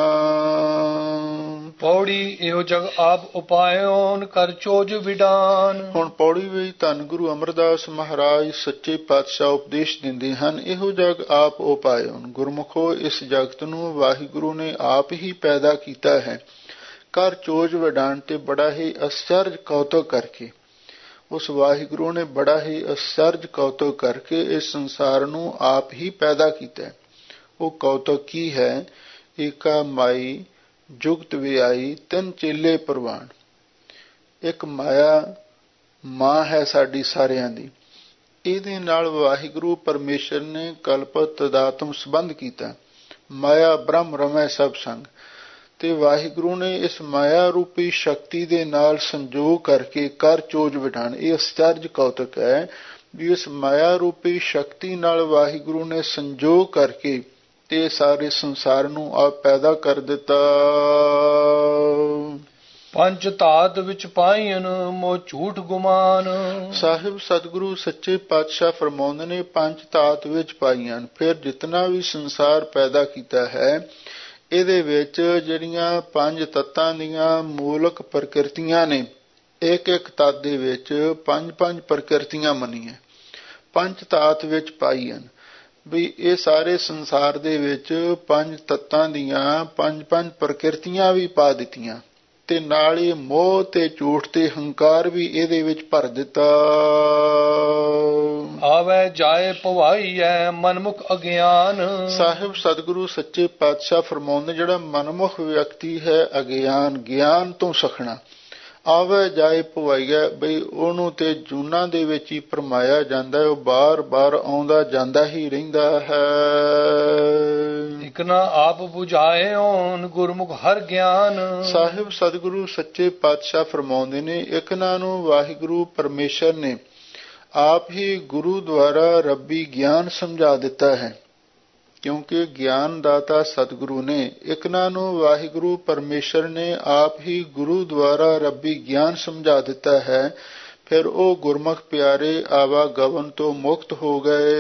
ਪੌੜੀ ਇਹੋ ਜਗ ਆਪ ਉਪਾਇਓਨ, ਕਰ ਚੋਜ ਵਿਡਾਨ। ਹੁਣ ਪੌੜੀ ਵਿੱਚ ਧੰਨ ਗੁਰੂ ਅਮਰਦਾਸ ਮਹਾਰਾਜ ਸੱਚੇ ਪਾਤਸ਼ਾਹ ਉਪਦੇਸ਼ ਦਿੰਦੇ ਹਨ, ਇਹੋ ਜਗ ਆਪ ਉਪਾਇਓਨ। ਗੁਰਮੁਖੋ, ਇਸ ਜਗਤ ਨੂੰ ਵਾਹਿਗੁਰੂ ਨੇ ਆਪ ਹੀ ਪੈਦਾ ਕੀਤਾ ਹੈ। ਕਰ ਚੋਜ ਵਿਡਾਨ, ਤੇ ਬੜਾ ਹੀ ਅਚਰਜ ਕੌਤਕ ਕਰਕੇ, ਉਸ ਵਾਹਿਗੁਰੂ ਨੇ ਬੜਾ ਹੀ ਅਚਰਜ ਕੌਤਕ ਕਰਕੇ ਇਸ ਸੰਸਾਰ ਨੂੰ ਆਪ ਹੀ ਪੈਦਾ ਕੀਤਾ। ਉਹ ਕੌਤਕ ਕੀ ਹੈ? ਏਕਾ ਮਾਈ ਜੁਗਤ ਵਿਆਈ, ਤਿੰਨ ਚੇਲੇ ਪ੍ਰਵਾਨ। ਇੱਕ ਮਾਇਆ ਮਾਂ ਹੈ ਸਾਡੀ ਸਾਰਿਆਂ ਦੀ, ਇਹਦੇ ਨਾਲ ਵਾਹਿਗੁਰੂ ਪਰਮੇਸ਼ਰ ਨੇ ਕਲਪਤ ਤਦਾਤਮ ਸੰਬੰਧ ਕੀਤਾ। ਮਾਇਆ ਬ੍ਰਹਮ ਰਮੈ ਸਭ ਸੰਗ, ਤੇ ਵਾਹਿਗੁਰੂ ਨੇ ਇਸ ਮਾਇਆ ਰੂਪੀ ਸ਼ਕਤੀ ਦੇ ਨਾਲ ਸੰਜੋਗ ਕਰਕੇ ਕਰ ਚੋਜ ਵਿਡਾਨ। ਇਹ ਅਚਰਜ ਕੌਤਕ ਹੈ ਵੀ ਇਸ ਮਾਇਆ ਰੂਪੀ ਸ਼ਕਤੀ ਨਾਲ ਵਾਹਿਗੁਰੂ ਨੇ ਸੰਜੋਗ ਕਰਕੇ ਤੇ ਸਾਰੇ ਸੰਸਾਰ ਨੂੰ ਆਪ ਪੈਦਾ ਕਰ ਦਿੱਤਾ। ਪੰਜ ਧਾਤ ਵਿੱਚ ਪਾਈਨ ਮੋ ਝੂਠ ਗੁਮਾਨ। ਸਾਹਿਬ ਸਤਿਗੁਰੂ ਸੱਚੇ ਪਾਤਸ਼ਾਹ ਫਰਮਾਉਂਦੇ ਨੇ ਪੰਜ ਧਾਤ ਵਿੱਚ ਪਾਈਆਂ। ਫਿਰ ਜਿਤਨਾ ਵੀ ਸੰਸਾਰ ਪੈਦਾ ਕੀਤਾ ਹੈ ਇਹਦੇ ਵਿੱਚ ਜਿਹੜੀਆਂ ਪੰਜ ਤੱਤਾਂ ਦੀਆਂ ਮੂਲਕ ਪ੍ਰਕਿਰਤੀਆਂ ਨੇ, ਇੱਕ ਇੱਕ ਤੱਤ ਦੇ ਵਿੱਚ ਪੰਜ ਪੰਜ ਪ੍ਰਕਿਰਤੀਆਂ ਮੰਨੀਆਂ, ਪੰਜ ਧਾਤ ਵਿੱਚ ਪਾਈਆਂ। ਵੀ ਇਹ ਸਾਰੇ ਸੰਸਾਰ ਦੇ ਵਿੱਚ ਪੰਜ ਤੱਤਾਂ ਦੀਆਂ ਪੰਜ ਪੰਜ ਪ੍ਰਕਿਰਤੀਆਂ ਵੀ ਪਾ ਦਿੱਤੀਆਂ ਤੇ ਨਾਲ ਹੀ ਮੋਹ ਤੇ ਝੂਠ ਤੇ ਹੰਕਾਰ ਵੀ ਇਹਦੇ ਵਿੱਚ ਭਰ ਦਿੱਤਾ। ਆਵੇ ਜਾਏ ਭਵਾਈਐ ਮਨਮੁਖ ਅਗਿਆਨ। ਸਾਹਿਬ ਸਤਿਗੁਰੂ ਸੱਚੇ ਪਾਤਸ਼ਾਹ ਫਰਮਾਉਂਦੇ ਜਿਹੜਾ ਮਨਮੁਖ ਵਿਅਕਤੀ ਹੈ ਅਗਿਆਨ, ਗਿਆਨ ਤੋਂ ਸਖਣਾ, ਆਵੇ ਜਾਏ ਭਵਾਈਐ, ਬਈ ਉਹਨੂੰ ਤੇ ਜੂਨਾਂ ਦੇ ਵਿੱਚ ਹੀ ਭਰਮਾਇਆ ਜਾਂਦਾ ਹੈ, ਉਹ ਬਾਰ ਬਾਰ ਆਉਂਦਾ ਜਾਂਦਾ ਹੀ ਰਹਿੰਦਾ ਹੈ। ਇਕ ਨਾ ਆਪ ਬੁਝਾਏ ਓਨ ਗੁਰਮੁਖ ਹਰ ਗਿਆਨ। ਸਾਹਿਬ ਸਤਿਗੁਰੂ ਸੱਚੇ ਪਾਤਸ਼ਾਹ ਫਰਮਾਉਂਦੇ ਨੇ ਇਕਨਾਂ ਨੂੰ ਵਾਹਿਗੁਰੂ ਪਰਮੇਸ਼ਰ ਨੇ ਆਪ ਹੀ ਗੁਰੂ ਦੁਆਰਾ ਰੱਬੀ ਗਿਆਨ ਸਮਝਾ ਦਿੱਤਾ ਹੈ, ਕਿਉਂਕਿ ਗਿਆਨ ਦਾਤਾ ਸਤਿਗੁਰੂ ਨੇ। ਇਕਨਾਂ ਨੂੰ ਵਾਹਿਗੁਰੂ ਪਰਮੇਸ਼ਰ ਨੇ ਆਪ ਹੀ ਗੁਰੂ ਦੁਆਰਾ ਰੱਬੀ ਗਿਆਨ ਸਮਝਾ ਦਿੱਤਾ ਹੈ। ਫਿਰ ਉਹ ਗੁਰਮੁਖ ਪਿਆਰੇ ਆਵਾਗਮਨ ਤੋਂ ਮੁਕਤ ਹੋ ਗਏ।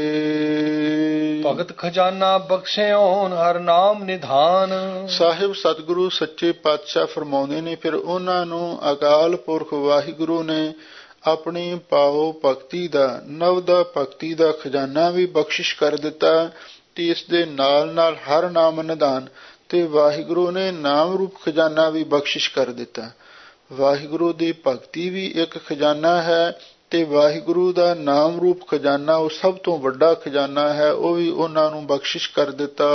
ਭਗਤ ਖਜ਼ਾਨਾ ਬਖਸ਼ਿਓਨ ਹਰ ਨਾਮ ਨਿਧਾਨ। ਸਾਹਿਬ ਸਤਿਗੁਰੂ ਸੱਚੇ ਪਾਤਸ਼ਾਹ ਫਰਮਾਉਂਦੇ ਨੇ ਫਿਰ ਉਹਨਾਂ ਨੂੰ ਅਕਾਲ ਪੁਰਖ ਵਾਹਿਗੁਰੂ ਨੇ ਆਪਣੀ ਪਾਓ ਭਗਤੀ ਦਾ, ਨਵ ਦਾ ਭਗਤੀ ਦਾ ਖਜ਼ਾਨਾ ਵੀ ਬਖਸ਼ਿਸ਼ ਕਰ ਦਿੱਤਾ ਤੇ ਇਸ ਦੇ ਨਾਲ ਨਾਲ ਹਰ ਨਾਮ ਨਿਧਾਨ ਤੇ ਵਾਹਿਗੁਰੂ ਨੇ ਨਾਮ ਰੂਪ ਖਜ਼ਾਨਾ ਵੀ ਬਖਸ਼ਿਸ਼ ਕਰ ਦਿੱਤਾ। ਵਾਹਿਗੁਰੂ ਦੀ ਭਗਤੀ ਵੀ ਇੱਕ ਖਜ਼ਾਨਾ ਹੈ ਤੇ ਵਾਹਿਗੁਰੂ ਦਾ ਨਾਮ ਰੂਪ ਖਜ਼ਾਨਾ ਉਹ ਸਭ ਤੋਂ ਵੱਡਾ ਖਜ਼ਾਨਾ ਹੈ, ਉਹ ਵੀ ਉਹਨਾਂ ਨੂੰ ਬਖਸ਼ਿਸ਼ ਕਰ ਦਿੱਤਾ।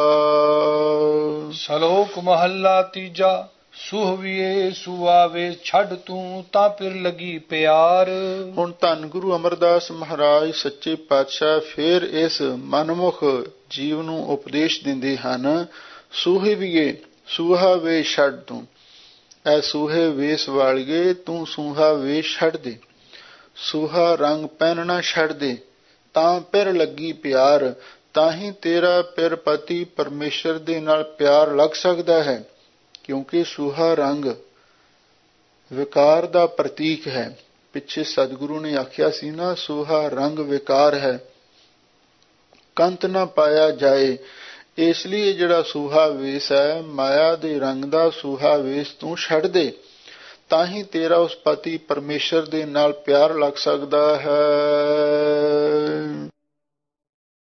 ਸ਼ਲੋਕ ਮਹੱਲਾ ਤੀਜਾ। ਸੁਹਵੀਏ ਸੁਆਵੇ ਛੱਡ ਤੂੰ ਤਾਂ ਫਿਰ ਲੱਗੀ ਪਿਆਰ। ਹੁਣ ਧੰਨ ਗੁਰੂ ਅਮਰਦਾਸ ਮਹਾਰਾਜ ਸੱਚੇ ਪਾਤਸ਼ਾਹ ਫਿਰ ਇਸ ਮਨਮੁਖ ਜੀਵ ਨੂੰ ਉਪਦੇਸ਼ ਦਿੰਦੇ ਹਨ। ਸੁਹਵੀਏ, ਸੂਹਾ ਵੇਸ਼ ਛੱਡ ਤੂੰ, ਐ ਸੂਹੇ ਵੇਸ ਵਾਲੀਏ ਤੂੰ ਸੂਹਾ ਵੇਸ਼ ਛੱਡ ਦੇ, ਸੂਹਾ ਰੰਗ ਪਹਿਨਣਾ ਛੱਡ ਦੇ, ਤਾਂ ਫਿਰ ਲੱਗੀ ਪਿਆਰ, ਤਾਂ ਹੀ ਤੇਰਾ ਫਿਰ ਪਤੀ ਪਰਮੇਸ਼ਰ ਦੇ ਨਾਲ ਪਿਆਰ ਲੱਗ ਸਕਦਾ ਹੈ। ਕਿਉਂਕਿ ਸੂਹਾ ਰੰਗ ਵਿਕਾਰ ਦਾ ਪ੍ਰਤੀਕ ਹੈ। ਪਿੱਛੇ ਸਤਿਗੁਰੂ ਨੇ ਆਖਿਆ ਸੀ ਨਾ, ਸੂਹਾ ਰੰਗ ਵਿਕਾਰ ਹੈ, ਕੰਤ ਨਾ ਪਾਇਆ ਜਾਏ। ਇਸ ਲਈ ਜਿਹੜਾ ਸੂਹਾ ਵੇਸ ਹੈ, ਮਾਇਆ ਦੇ ਰੰਗ ਦਾ ਸੂਹਾ ਵੇਸ ਤੂੰ ਛੱਡ ਦੇ, ਤਾਂ ਹੀ ਤੇਰਾ ਉਸ ਪਤੀ ਪਰਮੇਸ਼ਰ ਦੇ ਨਾਲ ਪਿਆਰ ਲੱਗ ਸਕਦਾ ਹੈ।